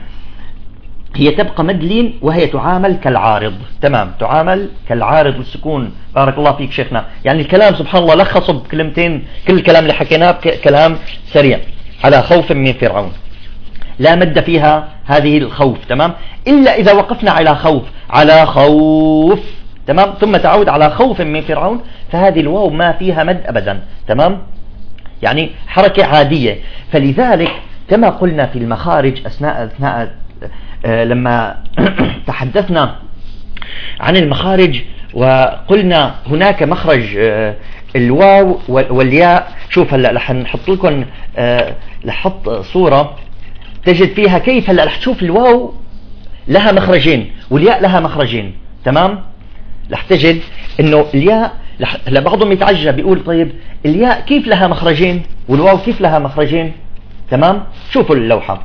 هي تبقى مد لين وهي تعامل كالعارض. تمام. تعامل كالعارض والسكون. بارك الله فيك شيخنا. يعني الكلام سبحان الله لخصه بكلمتين، كل الكلام اللي حكيناه كلام سريع. على خوف من فرعون لا مد فيها هذه الخوف. تمام. إلا إذا وقفنا على خوف تمام ثم تعود على خوف من فرعون، فهذه الواو ما فيها مد أبدا. تمام. يعني حركة عادية. فلذلك كما قلنا في المخارج أثناء لما تحدثنا عن المخارج وقلنا هناك مخرج الواو والياء. شوف هلا رح نحط لكم لحط صورة تجد فيها كيف. هلا رح تشوف الواو لها مخرجين والياء لها مخرجين. تمام. رح تجد انه الياء هلا بعضهم يتعجب بيقول طيب الياء كيف لها مخرجين والواو كيف لها مخرجين؟ تمام. شوفوا اللوحة،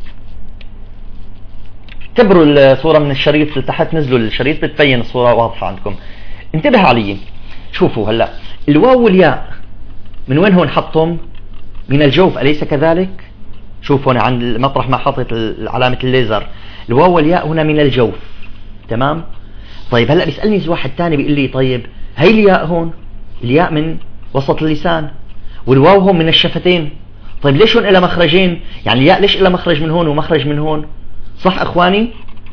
كبروا الصورة من الشريط لتحت، نزلوا الشريط بتبين الصورة واضحة عندكم. انتبه علي. شوفوا هلا الواو والياء من وين هون حطهم؟ من الجوف، أليس كذلك؟ شوفوا هنا عند مطرح ما حطت علامة الليزر، الواو والياء هنا من الجوف. تمام. طيب هلا بيسألني واحد تاني بيقول لي طيب هي الياء هون، الياء من وسط اللسان والواو هون من الشفتين. طيب ليش هون إلى مخرجين؟ يعني الياء ليش إلى مخرج من هون ومخرج من هون؟ صح اخواني؟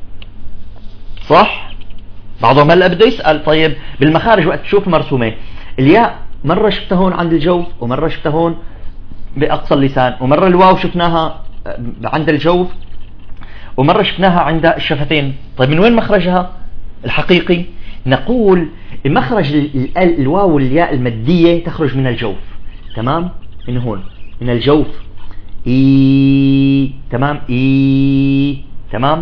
صح؟ بعضهم هلا بده يسأل طيب بالمخارج وقت تشوف مرسومة الياء مرة شفتها هون عند الجوف ومرة شفتها هون بأقصى اللسان، ومرة الواو شفناها عند الجوف ومرة شفناها عند الشفتين. طيب من وين مخرجها الحقيقي؟ نقول مخرج الواو والياء المادية تخرج من الجوف. تمام. من هون من الجوف إي تمام، إي تمام.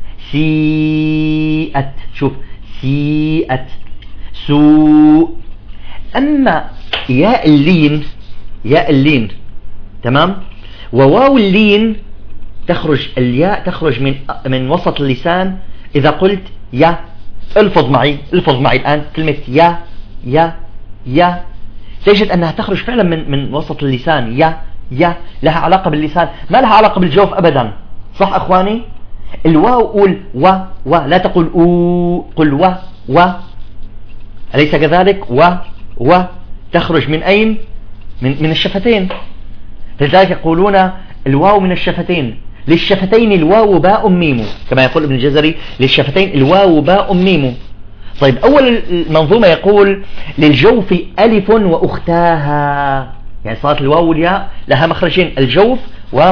سيئت، شوف سيئت. سوء. أما ياء اللين، ياء اللين تمام، وواو اللين تخرج، الياء تخرج من وسط اللسان. إذا قلت يا، الفظ معي، الفظ معي الآن كلمة يا يا يا، تجد أنها تخرج فعلا من وسط اللسان. يا لها علاقة باللسان، ما لها علاقة بالجوف أبدا. صح أخواني؟ الواو قول و لا تقول أو، قل و أليس كذلك؟ و تخرج من أين؟ من الشفتين. لذلك يقولون الواو من الشفتين. للشفتين الواو باء ميم، كما يقول ابن الجزري للشفتين الواو باء ميم. طيب أول المنظومة يقول للجوف ألف وأختاها، يعني صارت الواو والياء لها مخرجين، الجوف و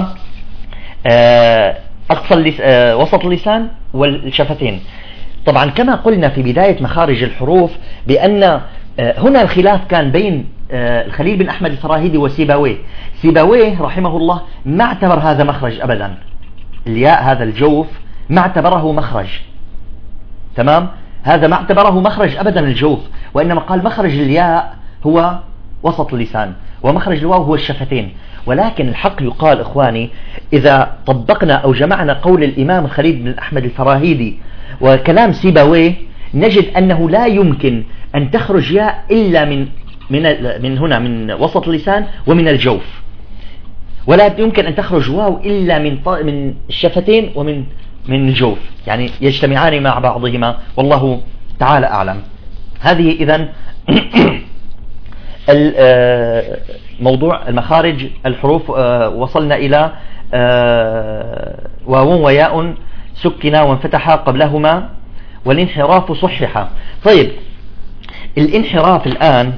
أقصى وسط اللسان والشفتين. طبعا كما قلنا في بداية مخارج الحروف بأن هنا الخلاف كان بين الخليل بن أحمد الفراهيدي وسيبويه. سيبويه رحمه الله ما اعتبر هذا مخرج أبدا، الياء هذا الجوف ما اعتبره مخرج، تمام، هذا ما اعتبره مخرج أبدا الجوف، وإنما قال مخرج الياء هو وسط اللسان ومخرج الواو هو الشفتين. ولكن الحق يقال إخواني، إذا طبقنا أو جمعنا قول الإمام الخليل بن أحمد الفراهيدي وكلام سيبويه نجد أنه لا يمكن أن تخرج ياء إلا من هنا من وسط اللسان ومن الجوف، ولا يمكن أن تخرج واو إلا من الشفتين ومن الجوف، يعني يجتمعان مع بعضهما، والله تعالى أعلم. هذه إذن موضوع المخارج الحروف. وصلنا إلى واو وياء سكنا وانفتحا قبلهما والانحراف صححا. طيب الانحراف الآن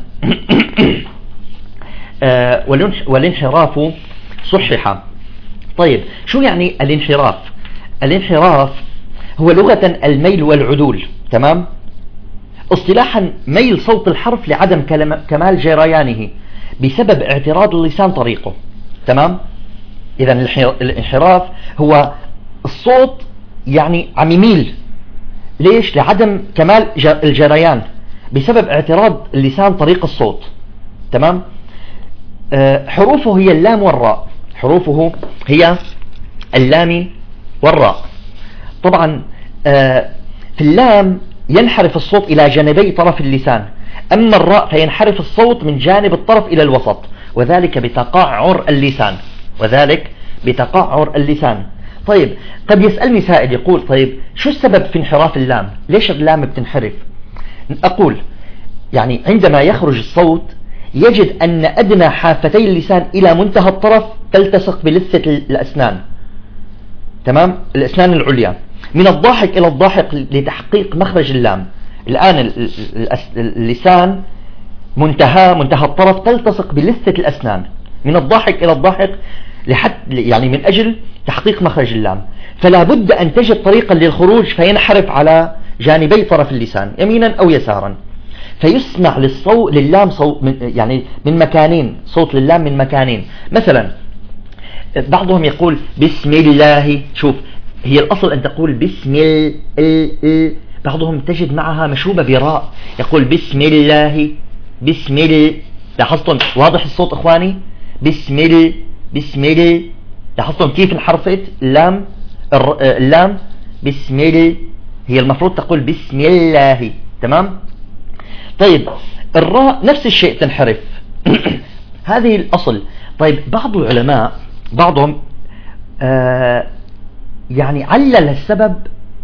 والانحراف صححا. طيب شو يعني الانحراف؟ الانحراف هو لغة الميل والعدول، تمام. اصطلاحا ميل صوت الحرف لعدم كمال جريانه بسبب اعتراض اللسان طريقه، تمام. إذا الانحراف هو الصوت يعني عم يميل، ليش؟ لعدم كمال الجريان بسبب اعتراض اللسان طريق الصوت، تمام. حروفه هي اللام والراء، حروفه هي اللام والراء. طبعا في اللام ينحرف الصوت إلى جانبي طرف اللسان، أما الراء فينحرف الصوت من جانب الطرف إلى الوسط، وذلك بتقعر اللسان، وذلك بتقعر اللسان. طيب قد يسألني سائل يقول طيب شو السبب في انحراف اللام؟ ليش اللام بتنحرف؟ أقول يعني عندما يخرج الصوت يجد أن أدنى حافتي اللسان إلى منتهى الطرف تلتصق بلثة الأسنان، تمام، الأسنان العليا، من الضاحك إلى الضاحك لتحقيق مخرج اللام. الآن اللسان منتهى الطرف تلتصق بلثة الأسنان، من الضاحك إلى الضاحك يعني من أجل تحقيق مخرج اللام، فلا بد أن تجد طريقا للخروج فينحرف على جانبي طرف اللسان يمينا أو يسارا، فيسمع للام يعني من مكانين، صوت للام من مكانين. مثلا بعضهم يقول بسم الله، شوف هي الأصل أن تقول بسم بعضهم تجد معها مشوبة براء، يقول بسم الله لاحظتم واضح الصوت إخواني؟ بسم لاحظتم كيف انحرفت اللام بسم هي المفروض تقول بسم الله، تمام. طيب الراء نفس الشيء تنحرف هذه الأصل. طيب بعض العلماء بعضهم يعني علل السبب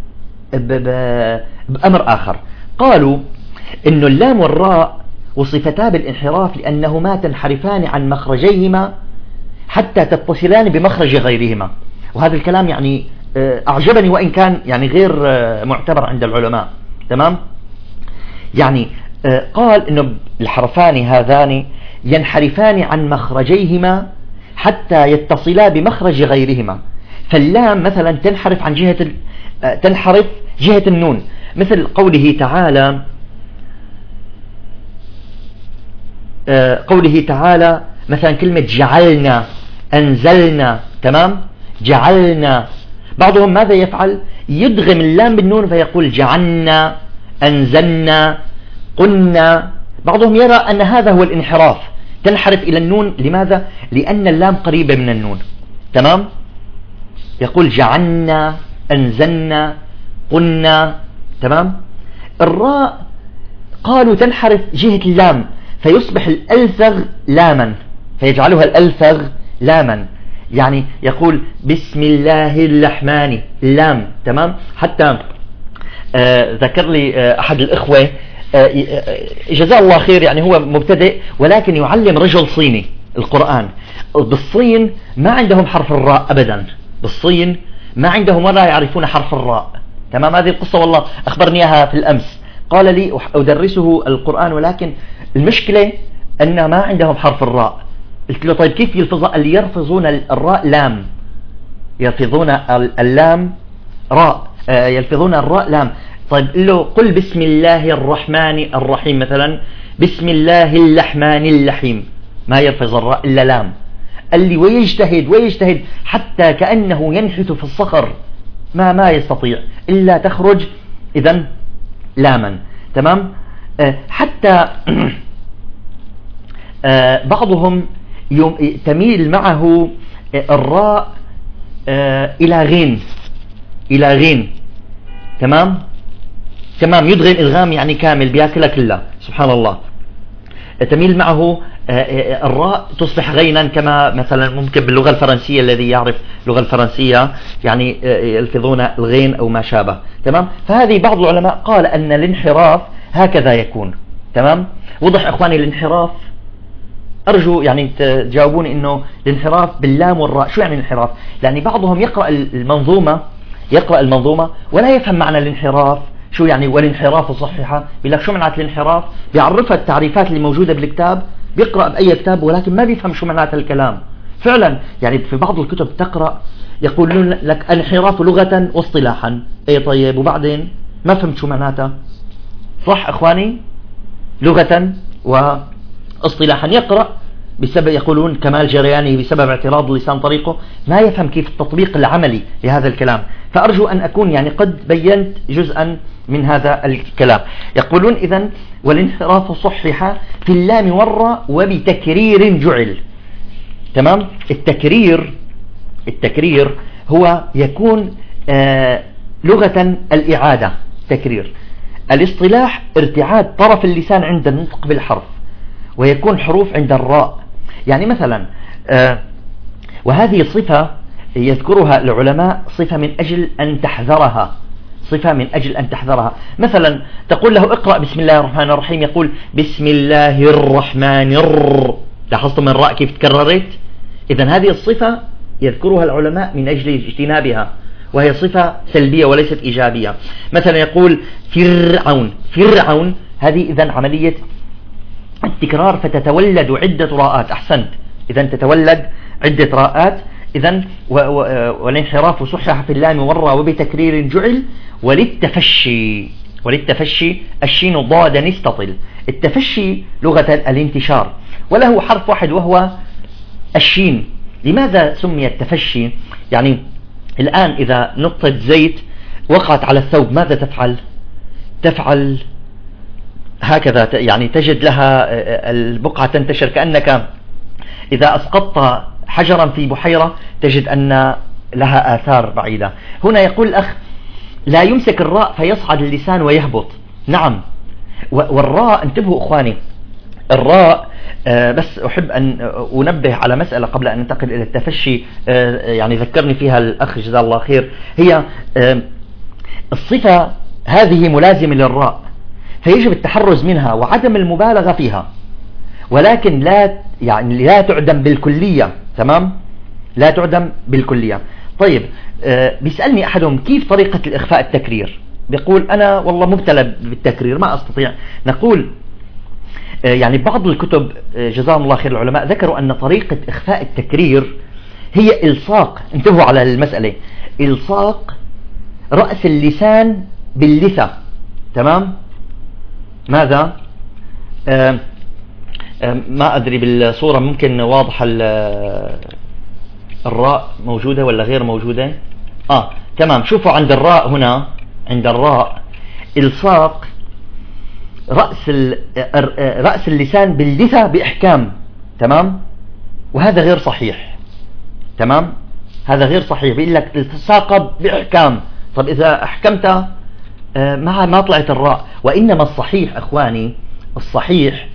بأمر آخر، قالوا إن اللام والراء وصفتا بالانحراف لأنهما تنحرفان عن مخرجيهما حتى تتصلان بمخرج غيرهما، وهذا الكلام يعني أعجبني وإن كان يعني غير معتبر عند العلماء، تمام. يعني قال إنه الحرفان هذان ينحرفان عن مخرجيهما حتى يتصلا بمخرج غيرهما، فاللام مثلا تنحرف جهة النون، مثل قوله تعالى مثلا كلمة جعلنا، أنزلنا، تمام، جعلنا. بعضهم ماذا يفعل؟ يدغم اللام بالنون فيقول جعلنا، أنزلنا، قلنا. بعضهم يرى أن هذا هو الانحراف، تنحرف إلى النون. لماذا؟ لأن اللام قريبة من النون، تمام. يقول جعلنا، أنزلنا، قلنا، تمام. الراء قالوا تنحرف جهة اللام فيصبح الألثغ لاما، فيجعلها الألثغ لاما. يعني يقول بسم الله الرحمن، اللام، تمام. حتى ذكر لي أحد الإخوة جزاه الله خير، يعني هو مبتدئ ولكن يعلم رجل صيني القرآن. بالصين ما عندهم حرف الراء أبدا، بالصين ما عندهم ولا يعرفون حرف الراء، تمام. هذه القصة والله أخبرني إياها في الأمس. قال لي أدرسه القرآن ولكن المشكلة أن ما عندهم حرف الراء. قلت له طيب كيف يلفظون؟ اللي يلفظون الراء لام، يلفظون اللام راء، يلفظون الراء لام. طيب له قل بسم الله الرحمن الرحيم مثلا، بسم الله الرحمن الرحيم، ما يلفظ الراء إلا لام. قال لي ويجتهد حتى كأنه ينحت في الصخر، ما يستطيع إلا تخرج إذن لاما، تمام. حتى بعضهم تميل معه الراء إلى غين، تمام، يدغم إدغام يعني كامل بياكلها كلها، سبحان الله. تميل معه الراء تصبح غينا، كما مثلا ممكن باللغة الفرنسية، الذي يعرف اللغة الفرنسية يعني يلفظون الغين أو ما شابه، تمام. فهذه بعض العلماء قال أن الانحراف هكذا يكون، تمام. وضح إخواني الانحراف؟ أرجو يعني تجاوبوني إنه الانحراف باللام والراء شو يعني الانحراف؟ يعني بعضهم يقرأ المنظومة ولا يفهم معنى الانحراف شو يعني. والانحراف صحيحة، بيقول لك شو معنات الانحراف، بيعرفها التعريفات اللي موجودة بالكتاب، بيقرأ بأي كتاب ولكن ما بيفهم شو معنات الكلام فعلا. يعني في بعض الكتب تقرأ يقولون لك انحراف لغة واصطلاحا، اي طيب وبعدين ما فهمت شو معناتها، صح إخواني؟ لغة واصطلاحا يقرأ بسبب، يقولون كمال جرياني بسبب اعتراض لسان طريقه، ما يفهم كيف التطبيق العملي لهذا الكلام. فأرجو أن أكون يعني قد بينت جزءا من هذا الكلام. يقولون إذن والانحراف صحح في اللام والراء وبتكرير جعل، تمام. التكرير هو يكون لغة الإعادة، تكرير. الاصطلاح ارتعاد طرف اللسان عند النطق بالحرف، ويكون حروف عند الراء. يعني مثلا وهذه صفة يذكرها العلماء، صفة من أجل أن تحذرها. مثلا تقول له اقرأ بسم الله الرحمن الرحيم، يقول بسم الله الرحمن لاحظتم الراء كيف تكررت؟ إذن هذه الصفة يذكرها العلماء من أجل اجتنابها، وهي صفة سلبية وليست إيجابية. مثلا يقول فرعون، هذه إذن عملية التكرار فتتولد عدة راءات. أحسنت، إذن تتولد عدة راءات. إذن والانحراف صحح في اللام والراء وبتكرير جعل. وللتفشي الشين ضاد نستطل. التفشي لغة الانتشار، وله حرف واحد وهو الشين. لماذا سمي التفشي؟ يعني الآن إذا نقطة زيت وقعت على الثوب ماذا تفعل هكذا، يعني تجد لها البقعة تنتشر، كأنك إذا أسقطت حجرا في بحيرة تجد أن لها آثار بعيدة. هنا يقول الأخ لا يمسك الراء فيصعد اللسان ويهبط. نعم، والراء انتبهوا إخواني، الراء بس أحب أن أنبه على مسألة قبل أن ننتقل إلى التفشي، يعني ذكرني فيها الأخ جزاه الله خير. هي الصفة هذه ملازمة للراء، فيجب التحرز منها وعدم المبالغة فيها، ولكن لا تعدم بالكلية، تمام، لا تعدم بالكلية. طيب بيسألني أحدهم كيف طريقة الإخفاء التكرير؟ بيقول أنا والله مبتلى بالتكرير ما أستطيع. نقول يعني بعض الكتب جزاهم الله خير العلماء ذكروا أن طريقة إخفاء التكرير هي إلصاق، انتبهوا على المسألة، إلصاق رأس اللسان باللثة، تمام. ماذا ما أدري بالصورة ممكن واضحة الراء موجودة ولا غير موجودة؟ تمام. شوفوا عند الراء هنا، عند الراء الصاق رأس اللسان باللثة بإحكام، تمام، وهذا غير صحيح، تمام، هذا غير صحيح. بيقول لك التصاقب بإحكام. طب إذا أحكمت ما طلعت الراء. وإنما الصحيح أخواني، الصحيح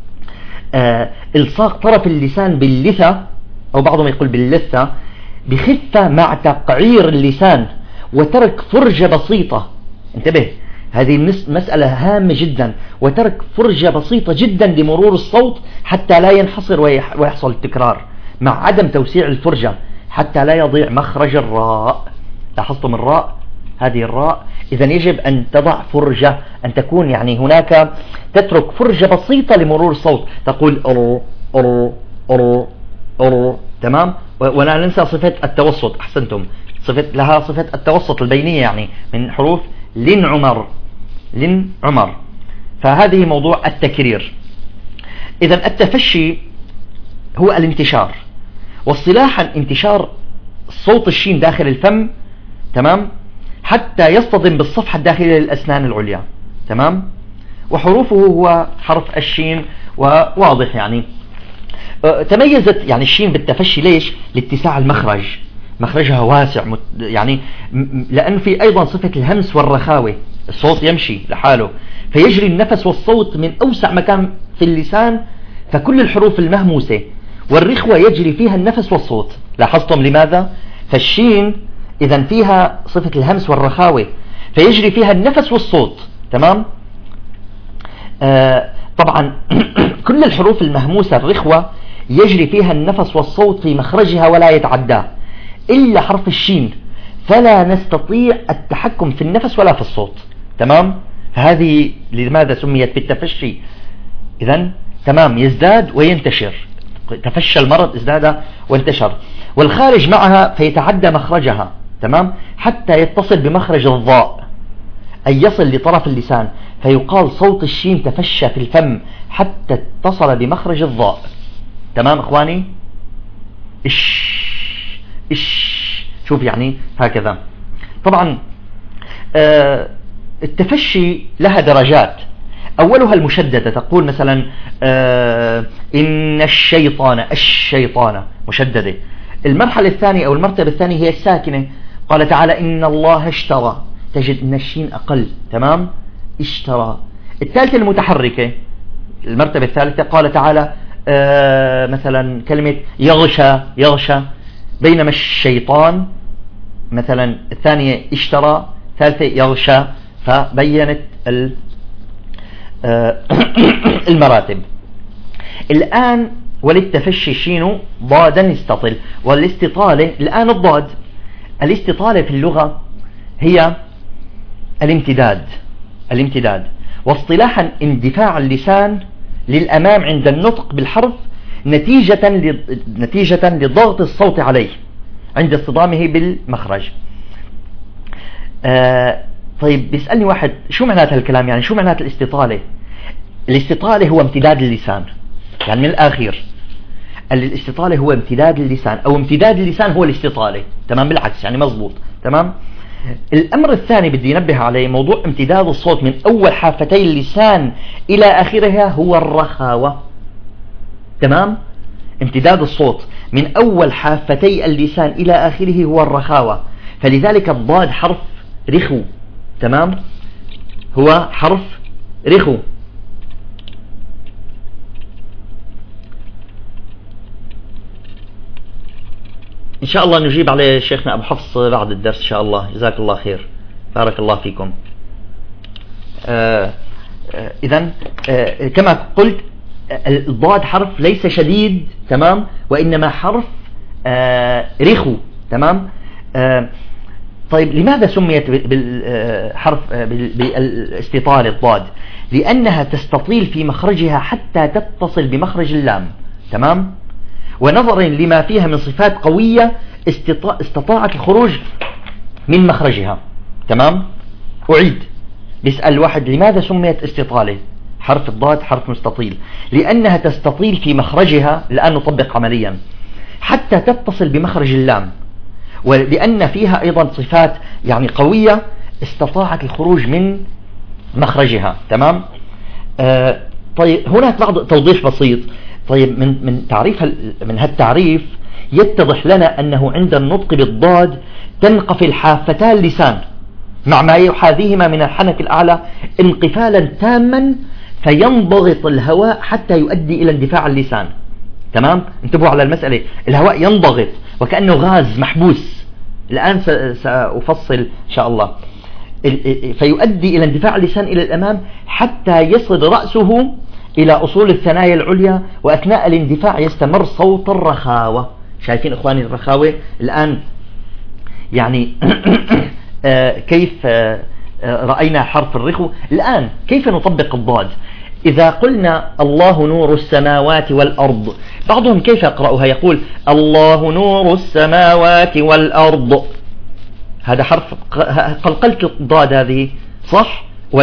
الصاق طرف اللسان باللثة، أو بعضهم يقول باللثة، بخفة مع تقعير اللسان وترك فرجة بسيطة. انتبه، هذه مسألة هامة جدا. وترك فرجة بسيطة جدا لمرور الصوت حتى لا ينحصر ويحصل التكرار، مع عدم توسيع الفرجة حتى لا يضيع مخرج الراء. لاحظتم الراء، هذه الراء، إذا يجب أن تضع فرجة، أن تكون يعني هناك تترك فرجة بسيطة لمرور الصوت. تقول أر أر أر أر، تمام. ولا ننسى صفة التوسط، أحسنتم، لها صفة التوسط البينية، يعني من حروف لن عمر، لن عمر. فهذه موضوع التكرير. إذا التفشي هو الانتشار، واصطلاحا انتشار صوت الشين داخل الفم، تمام، حتى يصطدم بالصفحة الداخلية للأسنان العليا، تمام. وحروفه هو حرف الشين، وواضح يعني. تميزت يعني الشين بالتفشي ليش؟ لاتساع المخرج، مخرجها واسع يعني، لأن في أيضا صفة الهمس والرخاوة، الصوت يمشي لحاله فيجري النفس والصوت من أوسع مكان في اللسان. فكل الحروف المهموسة والرخوة يجري فيها النفس والصوت. لاحظتم لماذا؟ فالشين إذن فيها صفة الهمس والرخاوة فيجري فيها النفس والصوت، تمام. طبعا كل الحروف المهموسة الرخوة يجري فيها النفس والصوت في مخرجها ولا يتعداه، إلا حرف الشين فلا نستطيع التحكم في النفس ولا في الصوت، تمام. فهذه لماذا سميت بالتفشي؟ إذن تمام، يزداد وينتشر، تفشى المرض، ازداد وانتشر. والخارج معها فيتعدى مخرجها، تمام، حتى يتصل بمخرج الضاء، أي يصل لطرف اللسان، فيقال صوت الشين تفشى في الفم حتى اتصل بمخرج الضاء، تمام اخواني. شوف يعني هكذا. طبعا التفشي لها درجات. أولها المشددة، تقول مثلا إن الشيطان مشددة. المرحلة الثانية أو المرتبة الثانية هي الساكنة، قال تعالى إن الله اشترى، تجد إن الشين أقل، تمام، اشترى. الثالثة المتحركة، المرتبة الثالثة، قال تعالى مثلا كلمة يغشى، بينما الشيطان مثلا الثانية اشترى، ثالثة يغشى، فبينت المراتب. الآن وللتفشي شين ضادا استطل، والاستطالة الآن الضاد. الاستطالة في اللغة هي الامتداد، واصطلاحا اندفاع اللسان للأمام عند النطق بالحرف نتيجة لضغط الصوت عليه عند اصطدامه بالمخرج. طيب بيسألني واحد شو معنات هالكلام، يعني شو معنات الاستطالة؟ الاستطالة هو امتداد اللسان، يعني من الآخر الاستطالة هو امتداد اللسان، أو امتداد اللسان هو الاستطالة، تمام، بالعكس يعني مضبوط، تمام. الأمر الثاني بدي ينبه عليه موضوع امتداد الصوت من أول حافتي اللسان إلى آخرها هو الرخاوة، تمام. امتداد الصوت من أول حافتي اللسان إلى آخره هو الرخاوة، فلذلك الضاد حرف رخو، تمام، هو حرف رخو. إن شاء الله نجيب عليه شيخنا أبو حفص بعد الدرس إن شاء الله، جزاك الله خير، بارك الله فيكم. إذن كما قلت الضاد حرف ليس شديد، تمام، وإنما حرف رخو، تمام. طيب لماذا سميت بالحرف بالاستطالة الضاد؟ لأنها تستطيل في مخرجها حتى تتصل بمخرج اللام، تمام. ونظرا لما فيها من صفات قوية استطاعت الخروج من مخرجها، تمام. أعيد، بيسأل واحد لماذا سميت استطالة؟ حرف الضاد حرف مستطيل، لأنها تستطيل في مخرجها. الآن نطبق عمليا. حتى تتصل بمخرج اللام، ولأن فيها أيضا صفات يعني قوية استطاعت الخروج من مخرجها. تمام. طيب هناك بعض توضيح بسيط. طيب من هالتعريف يتضح لنا أنه عند النطق بالضاد تنقفل حافتان اللسان مع ما يحاذيهما من الحنك الأعلى انقفالا تاما، فينضغط الهواء حتى يؤدي إلى اندفاع اللسان. تمام. انتبهوا على المسألة، الهواء ينضغط وكأنه غاز محبوس. الآن سأفصل إن شاء الله. فيؤدي إلى اندفاع اللسان إلى الأمام حتى يصل رأسه إلى أصول الثنايا العليا، وأثناء الاندفاع يستمر صوت الرخاوة. شايفين إخواني الرخاوة الآن؟ يعني كيف رأينا حرف الرخو. الآن كيف نطبق الضاد؟ إذا قلنا الله نور السماوات والأرض، بعضهم كيف يقرأها؟ يقول الله نور السماوات والأرض، هذا حرف قلقلة الضاد هذه، صح؟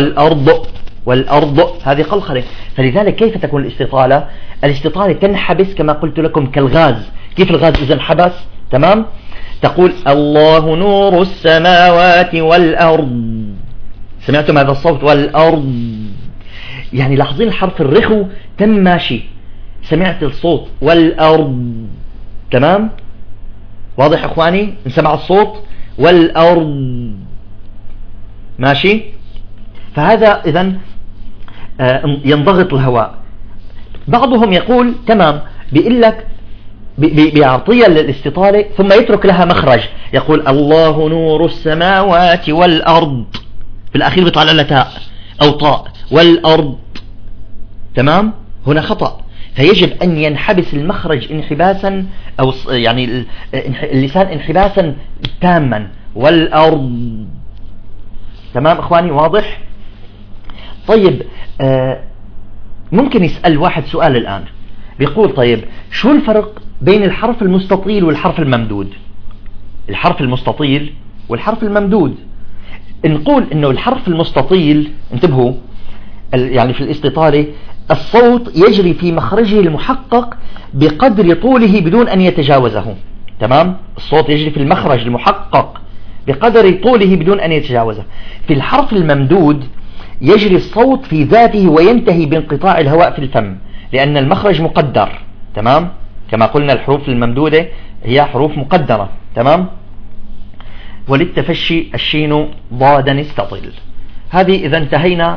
والأرض هذه قلقلة. فلذلك كيف تكون الاستطالة؟ الاستطالة تنحبس كما قلت لكم كالغاز. كيف الغاز إذا انحبس؟ تمام. تقول الله نور السماوات والأرض. سمعتم هذا الصوت؟ والأرض. يعني لاحظين حرف الرخو تم ماشي، سمعت الصوت والأرض. تمام. واضح اخواني؟ نسمع الصوت والأرض ماشي. فهذا إذن ينضغط الهواء. بعضهم يقول تمام، بيقول لك بيعطيها الاستطالة ثم يترك لها مخرج، يقول الله نور السماوات والأرض، في الأخير بيطلع لها تاء أو طاء، والأرض. تمام. هنا خطأ، فيجب أن ينحبس المخرج انحباسا، أو يعني اللسان انحباسا تاما، والأرض. تمام إخواني؟ واضح؟ طيب ممكن يسأل واحد سؤال الآن، بيقول طيب شو الفرق بين الحرف المستطيل والحرف الممدود؟ الحرف المستطيل والحرف الممدود، نقول انه الحرف المستطيل، انتبهوا يعني في الاستطالة الصوت يجري في مخرجه المحقق بقدر طوله بدون ان يتجاوزه. تمام. الصوت يجري في المخرج المحقق بقدر طوله بدون ان يتجاوزه. في الحرف الممدود يجري الصوت في ذاته وينتهي بانقطاع الهواء في الفم، لأن المخرج مقدر. تمام. كما قلنا الحروف الممدودة هي حروف مقدرة. تمام. وللتفشي الشين ضادا استطل. هذه إذا انتهينا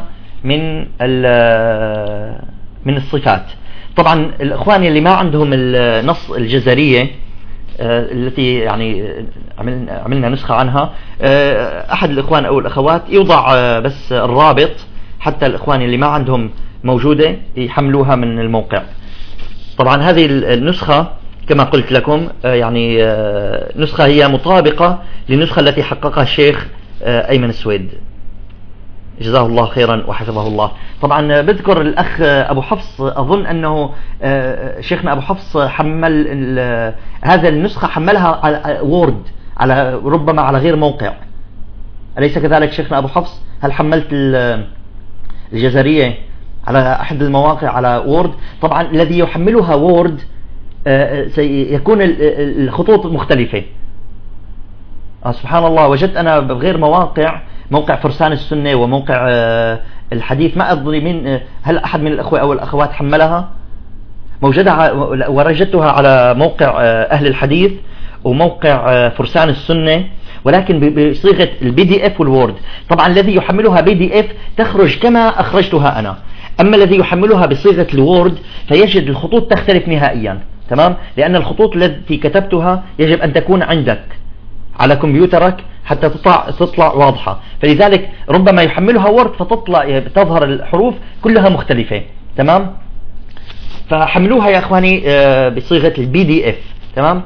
من الصفات. طبعا الإخوان اللي ما عندهم النص الجزرية التي يعني عملنا نسخة عنها، أحد الإخوان أو الأخوات يوضع بس الرابط حتى الإخوان اللي ما عندهم موجودة يحملوها من الموقع. طبعا هذه النسخة كما قلت لكم يعني نسخة هي مطابقة للنسخة التي حققها الشيخ أيمن السويد جزاه الله خيرا وحفظه الله. طبعا بذكر الأخ أبو حفص، أظن أنه شيخنا أبو حفص حمل هذا النسخة، حملها على وورد، على ربما على غير موقع، أليس كذلك شيخنا أبو حفص؟ هل حملت الجزرية على أحد المواقع على وورد؟ طبعا الذي يحملها وورد سيكون الخطوط مختلفة. سبحان الله، وجدت أنا بغير مواقع، موقع فرسان السنة وموقع الحديث، ما أدري من هل أحد من الأخوة أو الأخوات حملها، موجودة ورجدتها على موقع أهل الحديث وموقع فرسان السنة، ولكن بصيغة البي دي اف والوورد. طبعا الذي يحملها بي دي اف تخرج كما أخرجتها أنا، أما الذي يحملها بصيغة الوورد فيجد الخطوط تختلف نهائيا. تمام. لأن الخطوط التي كتبتها يجب أن تكون عندك على كمبيوترك حتى تطلع واضحة، فلذلك ربما يحملها وورد تظهر الحروف كلها مختلفة. تمام. فحملوها يا اخواني بصيغة البي دي اف. تمام.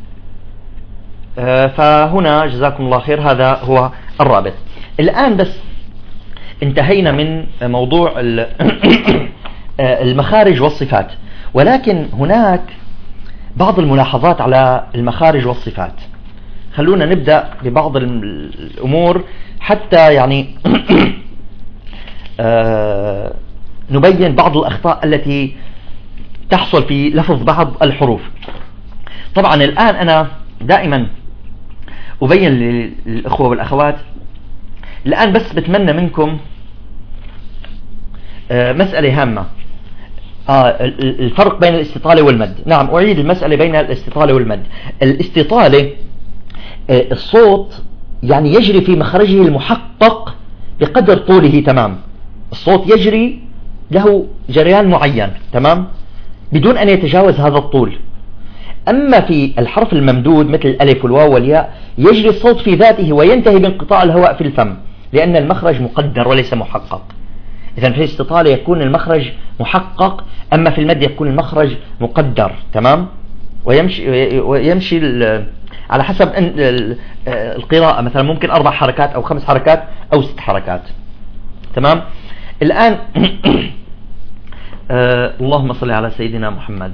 فهنا جزاكم الله خير، هذا هو الرابط. الآن بس انتهينا من موضوع المخارج والصفات، ولكن هناك بعض الملاحظات على المخارج والصفات. خلونا نبدأ ببعض الأمور حتى يعني نبين بعض الأخطاء التي تحصل في لفظ بعض الحروف. طبعا الآن أنا دائما أبين للإخوة والأخوات، الآن بس بتمنى منكم مسألة هامة، الفرق بين الاستطالة والمد. نعم، أعيد المسألة بين الاستطالة والمد. الاستطالة الصوت يعني يجري في مخرجه المحقق بقدر طوله، تمام، الصوت يجري له جريان معين، تمام، بدون أن يتجاوز هذا الطول. أما في الحرف الممدود مثل الألف والواو والياء يجري الصوت في ذاته وينتهي بانقطاع الهواء في الفم، لأن المخرج مقدر وليس محقق. إذن في الاستطالة يكون المخرج محقق، أما في المد يكون المخرج مقدر، تمام، ويمشي على حسب القراءة، مثلا ممكن 4 حركات أو 5 حركات أو 6 حركات، تمام. الآن اللهم صل على سيدنا محمد.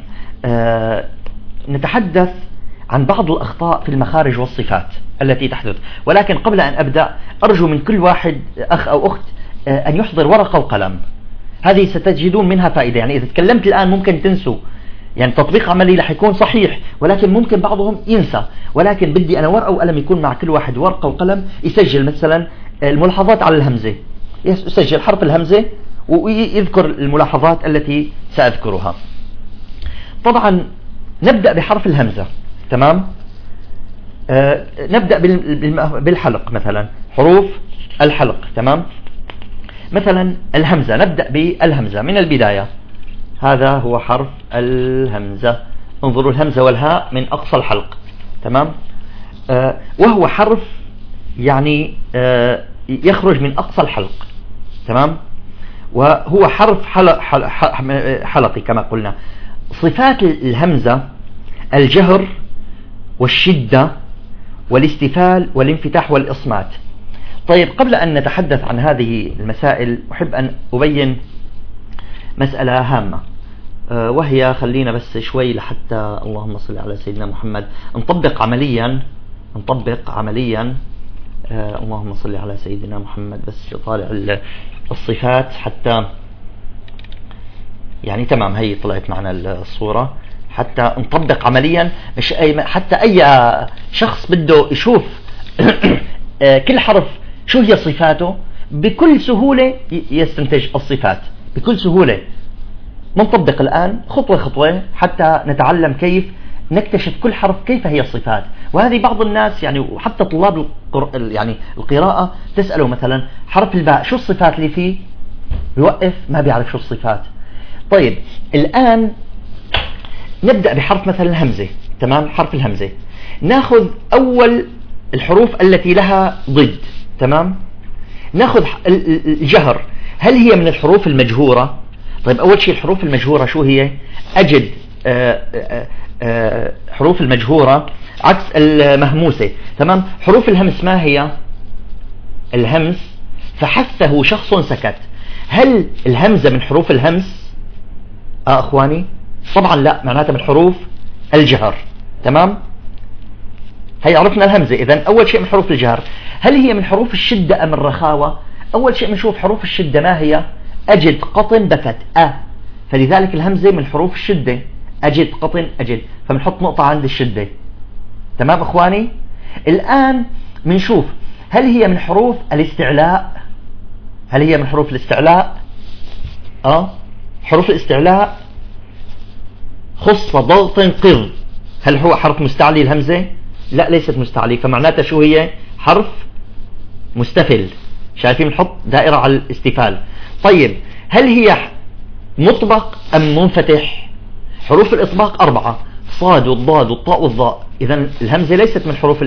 نتحدث عن بعض الأخطاء في المخارج والصفات التي تحدث، ولكن قبل أن أبدأ أرجو من كل واحد أخ أو أخت أن يحضر ورقة وقلم، هذه ستجدون منها فائدة. يعني إذا تكلمت الآن ممكن تنسوا، يعني تطبيق عملي رح يكون صحيح ولكن ممكن بعضهم ينسى، ولكن بدي أنا ورقة وقلم يكون مع كل واحد ورقة وقلم يسجل مثلا الملاحظات على الهمزة، يسجل حرف الهمزة ويذكر الملاحظات التي سأذكرها. طبعا نبدأ بحرف الهمزة، تمام. نبدأ بالحلق، مثلا حروف الحلق، تمام. مثلا الهمزة، نبدأ بالهمزة من البداية، هذا هو حرف الهمزة، انظروا الهمزة والهاء من أقصى الحلق، تمام. وهو حرف يعني يخرج من أقصى الحلق، تمام، وهو حرف حلقي كما قلنا. صفات الهمزة الجهر والشدة والاستفال والانفتاح والإصمات. طيب، قبل أن نتحدث عن هذه المسائل أحب أن أبين مسألة هامة، وهي خلينا بس شوي لحتى اللهم صل على سيدنا محمد نطبق عمليا اللهم صل على سيدنا محمد. بس طالع الصفات حتى يعني تمام، هي طلعت معنا الصورة حتى نطبق عمليا، مش حتى أي شخص بده يشوف كل حرف شو هي صفاته بكل سهولة يستنتج الصفات بكل سهولة. نطبق الآن خطوة خطوة حتى نتعلم كيف نكتشف كل حرف كيف هي الصفات. وهذه بعض الناس يعني وحتى طلاب يعني القراءة تسأله مثلا حرف الباء شو الصفات اللي فيه، بيوقف ما بيعرف شو الصفات. طيب الآن نبدأ بحرف مثلا الهمزة، تمام. حرف الهمزة ناخذ أول الحروف التي لها ضد، تمام. ناخذ الجهر، هل هي من الحروف المجهورة؟ طيب أول شيء الحروف المجهورة شو هي؟ أجد حروف المجهورة عكس المهموسة، تمام. حروف الهمس ما هي؟ الهمس فحثه شخص سكت، هل الهمزة من حروف الهمس؟ أخواني طبعا لا، معناتها من حروف الجهر، تمام. هي عرفنا الهمزة، إذن أول شيء من حروف الجهر. هل هي من حروف الشدة أم الرخاوة؟ أول شيء بنشوف حروف الشدة ما هي؟ أجد قطن بكت فلذلك الهمزة من حروف الشدة، أجد قطن أجد، فبنحط نقطة عند الشدة، تمام أخواني. الآن بنشوف هل هي من حروف الاستعلاء؟ هل هي من حروف الاستعلاء؟ حروف الاستعلاء خص ضغط قر، هل هو حرف مستعلي الهمزة؟ لا ليست مستعلي، فمعناتها شو هي؟ حرف مستفل. شايفين بنحط دائرة على الاستفال. طيب هل هي مطبق أم منفتح؟ حروف الإطباق 4، صاد والضاد والطاء والظاء، إذن الهمزة ليست من حروف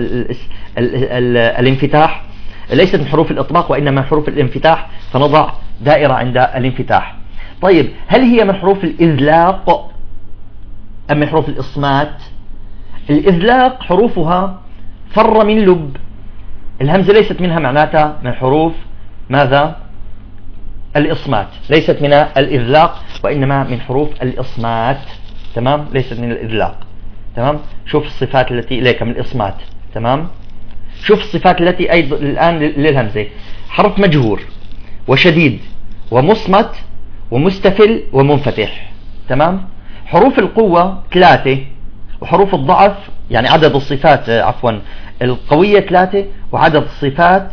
الانفتاح، ليست من حروف الإطباق وإنما من حروف الانفتاح، فنضع دائرة عند الانفتاح. طيب هل هي من حروف الإذلاق أم من حروف الإصمات؟ الإذلاق حروفها فر من لب، الهمزة ليست منها، معناتها من حروف ماذا؟ الإصمات، ليست من الإذلاق وإنما من حروف الإصمات، تمام. ليست من الإذلاق، تمام. شوف الصفات التي إليك من الإصمات، تمام. شوف الصفات التي أيضا الآن للهمزة، حرف مجهور وشديد ومصمت ومستفل ومنفتح، تمام. حروف القوة 3، وحروف الضعف يعني عدد الصفات عفوا القوية 3 وعدد الصفات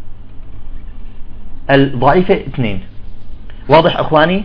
الضعيفة 2. واضح اخواني؟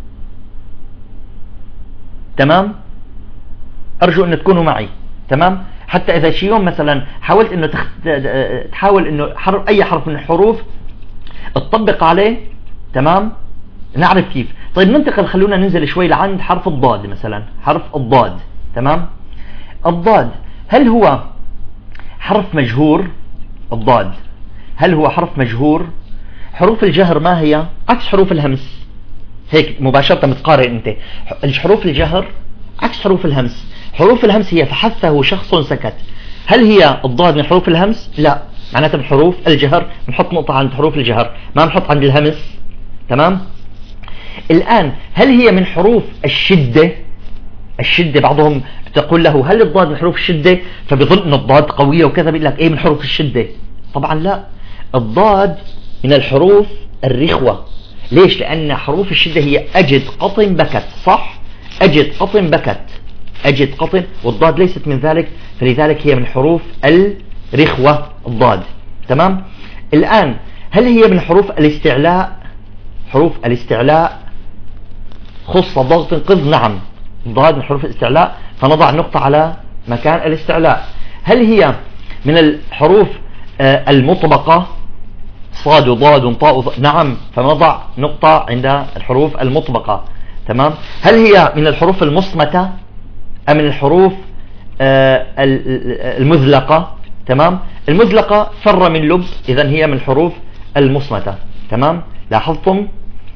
تمام، ارجو ان تكونوا معي. تمام، حتى اذا شي يوم مثلا حاولت انه تحاول انه اي حرف من الحروف تطبق عليه، تمام، نعرف كيف. طيب ننتقل، خلونا ننزل شوي لعند حرف الضاد مثلا. حرف الضاد، تمام، الضاد هل هو حرف مجهور؟ الضاد هل هو حرف مجهور؟ حروف الجهر ما هي؟ عكس حروف الهمس. هيك مباشرة متقارن انت. حروف الجهر عكس حروف الهمس. حروف الهمس هي فحثه شخص سكت. هل هي الضاد من حروف الهمس؟ لا، معناتها من حروف الجهر. نحط نقطة عند حروف الجهر، ما نحط عند الهمس. تمام. الآن هل هي من حروف الشدة؟ الشدة بعضهم تقول له هل الضاد من حروف الشدة، فبيظن ان الضاد قوية وكذا، بيقول لك ايه من حروف الشدة. طبعا لا، الضاد من الحروف الرخوة. ليش؟ لأن حروف الشدة هي أجد قطن بكت، صح؟ أجد قطن بكت، أجد قطن، والضاد ليست من ذلك، فلذلك هي من حروف الرخوة الضاد. تمام. الآن هل هي من حروف الاستعلاء؟ حروف الاستعلاء خص ضغط قذ. نعم، الضاد من حروف الاستعلاء، فنضع نقطة على مكان الاستعلاء. هل هي من الحروف المطبقة؟ صاد وضاد طاء. نعم، فنضع نقطة عند الحروف المطبقة. تمام. هل هي من الحروف المصمتة أم من الحروف المذلقة؟ تمام. المذلقة فر من لب، إذن هي من الحروف المصمتة. تمام. لاحظتم؟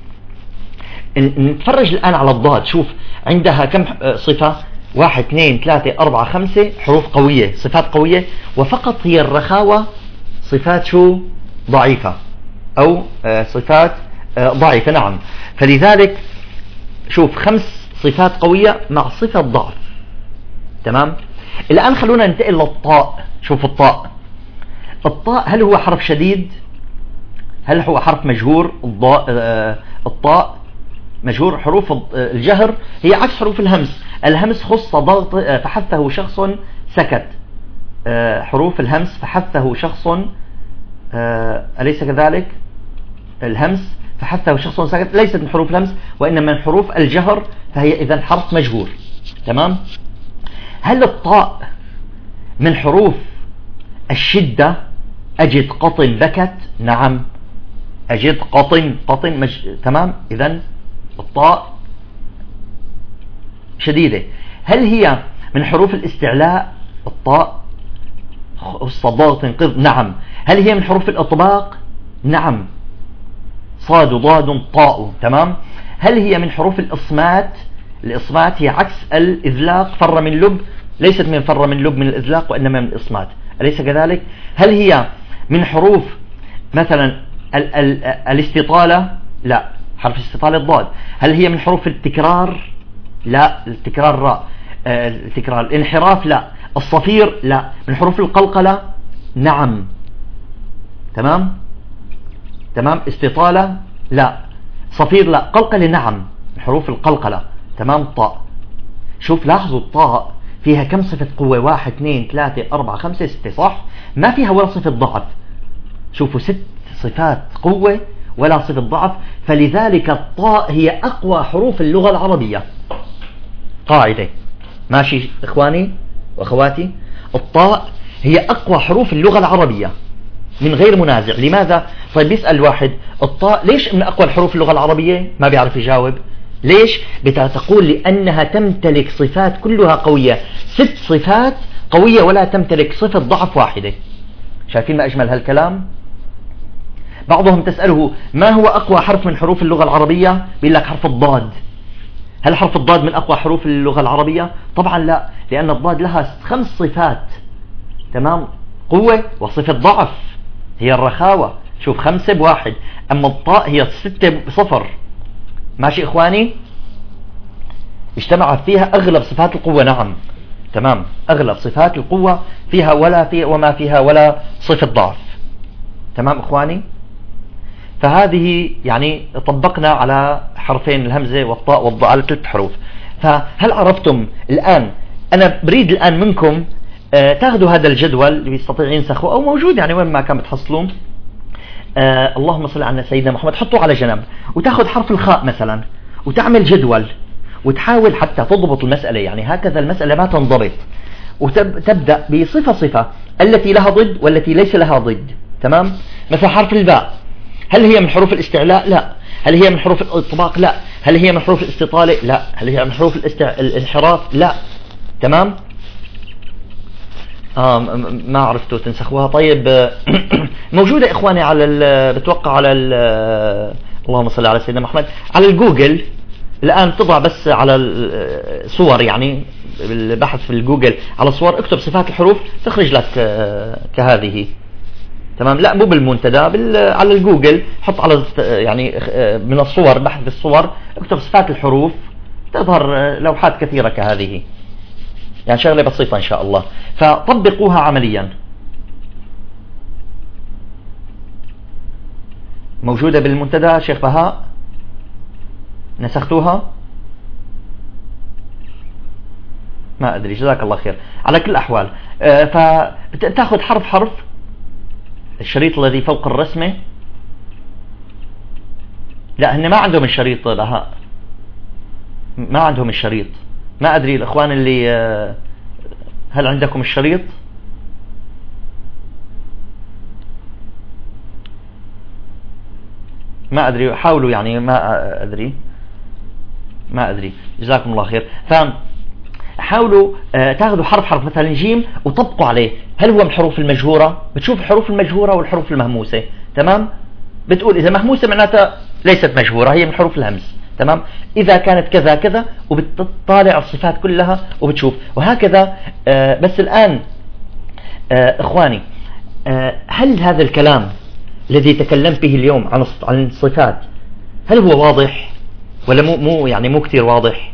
نتفرج الآن على الضاد. شوف عندها كم صفة؟ 1 2 3 4 5 حروف قوية، صفات قوية، وفقط هي الرخاوة صفات شو؟ ضعيفة أو صفات ضعيفة. نعم، فلذلك شوف 5 صفات قوية مع صفة ضعف. تمام. الآن خلونا ننتقل للطاء. شوف الطاء. الطاء هل هو حرف شديد؟ هل هو حرف مجهور؟ الطاء مجهور. حروف الجهر هي عكس حروف الهمس. الهمس خص ضغط فحثه شخص سكت. حروف الهمس فحثه شخص، أليس كذلك؟ الهمس فحثه شخص سكت ليست من حروف الهمس، وإنما من حروف الجهر، فهي إذن حرف مجهور. تمام. هل الطاء من حروف الشدة؟ أجد قطن بكت. نعم، أجد قطن تمام. إذن الطاء شديدة. هل هي من حروف الاستعلاء؟ الطاء الصضاغ تنقذ. نعم. هل هي من حروف الإطباق؟ نعم، صاد ضاد طاء. تمام. هل هي من حروف الإصمات؟ الإصمات هي عكس الإذلاق، فر من لب، ليست من فر من لب من الإذلاق، وإنما من الإصمات، أليس كذلك؟ هل هي من حروف مثلا الاستطالة؟ لا، حرف الاستطالة الضاد. هل هي من حروف التكرار؟ لا، التكرار راء. التكرار. الانحراف؟ لا. الصفير؟ لا. من حروف القلقلة؟ نعم. تمام. تمام. استطالة؟ لا. صفير؟ لا. قلقلة؟ نعم، من حروف القلقلة. تمام. طاء. شوف لاحظوا الطاء فيها كم صفة قوة؟ 1 2 3 4 5 6، صح؟ ما فيها ولا صفة ضعف. شوفوا 6 صفات قوة ولا صفة ضعف، فلذلك الطاء هي أقوى حروف اللغة العربية. قاعدة، ماشي إخواني وأخواتي؟ الطاء هي أقوى حروف اللغة العربية من غير منازع. لماذا؟ طيب بيسأل واحد الطاء ليش من أقوى الحروف اللغة العربية؟ ما بيعرف يجاوب. ليش؟ بتقول لأنها تمتلك صفات كلها قوية، 6 صفات قوية ولا تمتلك صفة ضعف واحدة. شايفين ما أجمل هالكلام؟ بعضهم تسأله ما هو أقوى حرف من حروف اللغة العربية؟ بيقول لك حرف الضاد. هل حرف الضاد من أقوى حروف اللغة العربية؟ طبعا لا، لأن الضاد لها 5 صفات. تمام. قوة وصفة ضعف هي الرخاوة. شوف 5 ب1، أما الطاء هي 6 ب0. ماشي إخواني؟ اجتمعت فيها أغلب صفات القوة. نعم. تمام. أغلب صفات القوة فيها وما فيها ولا صفة ضعف. تمام إخواني؟ فهذه يعني طبقنا على حرفين الهمزة والطاء والضاء على 3 حروف. فهل عرفتم الآن أنا بريد الآن منكم تاخذوا هذا الجدول اللي بيستطيع ينسخه أو موجود يعني وين ما كان بتحصلون. اللهم صل على سيدنا محمد، حطوه على جنب وتاخذ حرف الخاء مثلا وتعمل جدول وتحاول حتى تضبط المسألة، يعني هكذا المسألة ما تنضبط، وتبدأ بصفة صفة التي لها ضد والتي ليس لها ضد. تمام؟ مثلا حرف الباء، هل هي من حروف الاستعلاء؟ لا. هل هي من حروف الإطباق؟ لا. هل هي من حروف الاستطالة؟ لا. هل هي من حروف الانحراف؟ لا. تمام؟ ما عرفتوا تنسخوها. طيب موجودة إخواني على بتوقع على اللهم صل على سيدنا محمد على الجوجل الآن، تضع بس على الصور، يعني بالبحث في الجوجل على صور اكتب صفات الحروف تخرج لك كهذه. تمام؟ لا مو بالمنتدى، على الجوجل حط على يعني من الصور، بحث بالصور اكتب صفات الحروف تظهر لوحات كثيرة كهذه، يعني شغلة بسيطة إن شاء الله، فطبقوها عمليا. موجودة بالمنتدى شيخ بهاء؟ نسختوها؟ ما أدري، جزاك الله خير. على كل الأحوال فتأخذ حرف حرف، الشريط الذي فوق الرسمة. لا هن ما عندهم الشريط بهاء، ما عندهم الشريط. ما أدري الإخوان اللي هل عندكم الشريط؟ ما أدري، حاولوا يعني، ما أدري جزاكم الله خير. فحاولوا تاخذوا حرف حرف، مثلا جيم وطبقوا عليه هل هو من الحروف المجهورة. بتشوف الحروف المجهورة والحروف المهموسة. تمام؟ بتقول إذا مهموسة معناتها ليست مجهورة، هي من حروف الهمس. تمام؟ إذا كانت كذا كذا، وبتطالع الصفات كلها وبتشوف، وهكذا. بس الآن إخواني، هل هذا الكلام الذي تكلمت به اليوم عن الصفات هل هو واضح ولا مو كثير واضح؟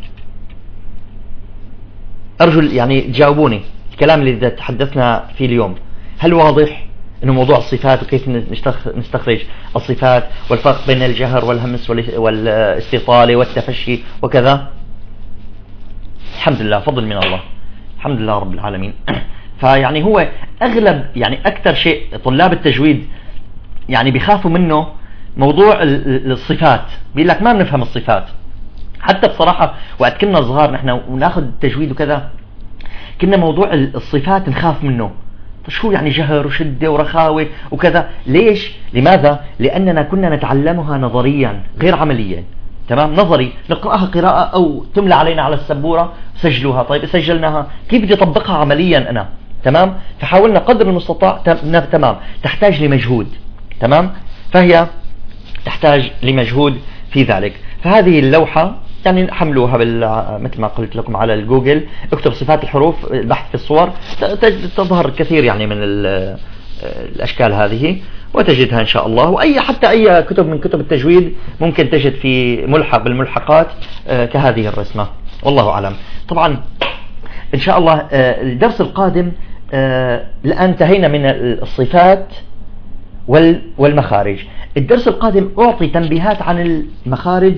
أرجو يعني تجاوبوني. الكلام اللي تحدثنا فيه اليوم هل واضح إنه موضوع الصفات وكيف نستخرج الصفات والفرق بين الجهر والهمس والاستطالة والتفشي وكذا؟ الحمد لله، فضل من الله، الحمد لله رب العالمين. فيعني هو أغلب، يعني أكثر شيء طلاب التجويد يعني بيخافوا منه موضوع الصفات. بيقول لك ما بنفهم الصفات. حتى بصراحة وقت كنا صغار نحن وناخذ التجويد وكذا، كنا موضوع الصفات نخاف منه. شو يعني جهر وشدة ورخاوة وكذا؟ ليش؟ لماذا؟ لأننا كنا نتعلمها نظريا غير عمليا. تمام؟ نظري، نقرأها قراءة أو تملى علينا على السبورة سجلوها. طيب سجلناها، كيف بدي أطبقها عمليا أنا؟ تمام؟ فحاولنا قدر المستطاع. تمام؟ تحتاج لمجهود. تمام؟ فهي تحتاج لمجهود في ذلك. فهذه اللوحة يعني حملوها مثل ما قلت لكم على الجوجل، اكتب صفات الحروف، البحث في الصور، تظهر كثير يعني من الأشكال هذه وتجدها إن شاء الله. حتى أي كتب من كتب التجويد ممكن تجد في ملحق بالملحقات كهذه الرسمة، والله أعلم. طبعا إن شاء الله الدرس القادم الآن انتهينا من الصفات والمخارج. الدرس القادم أعطي تنبيهات عن المخارج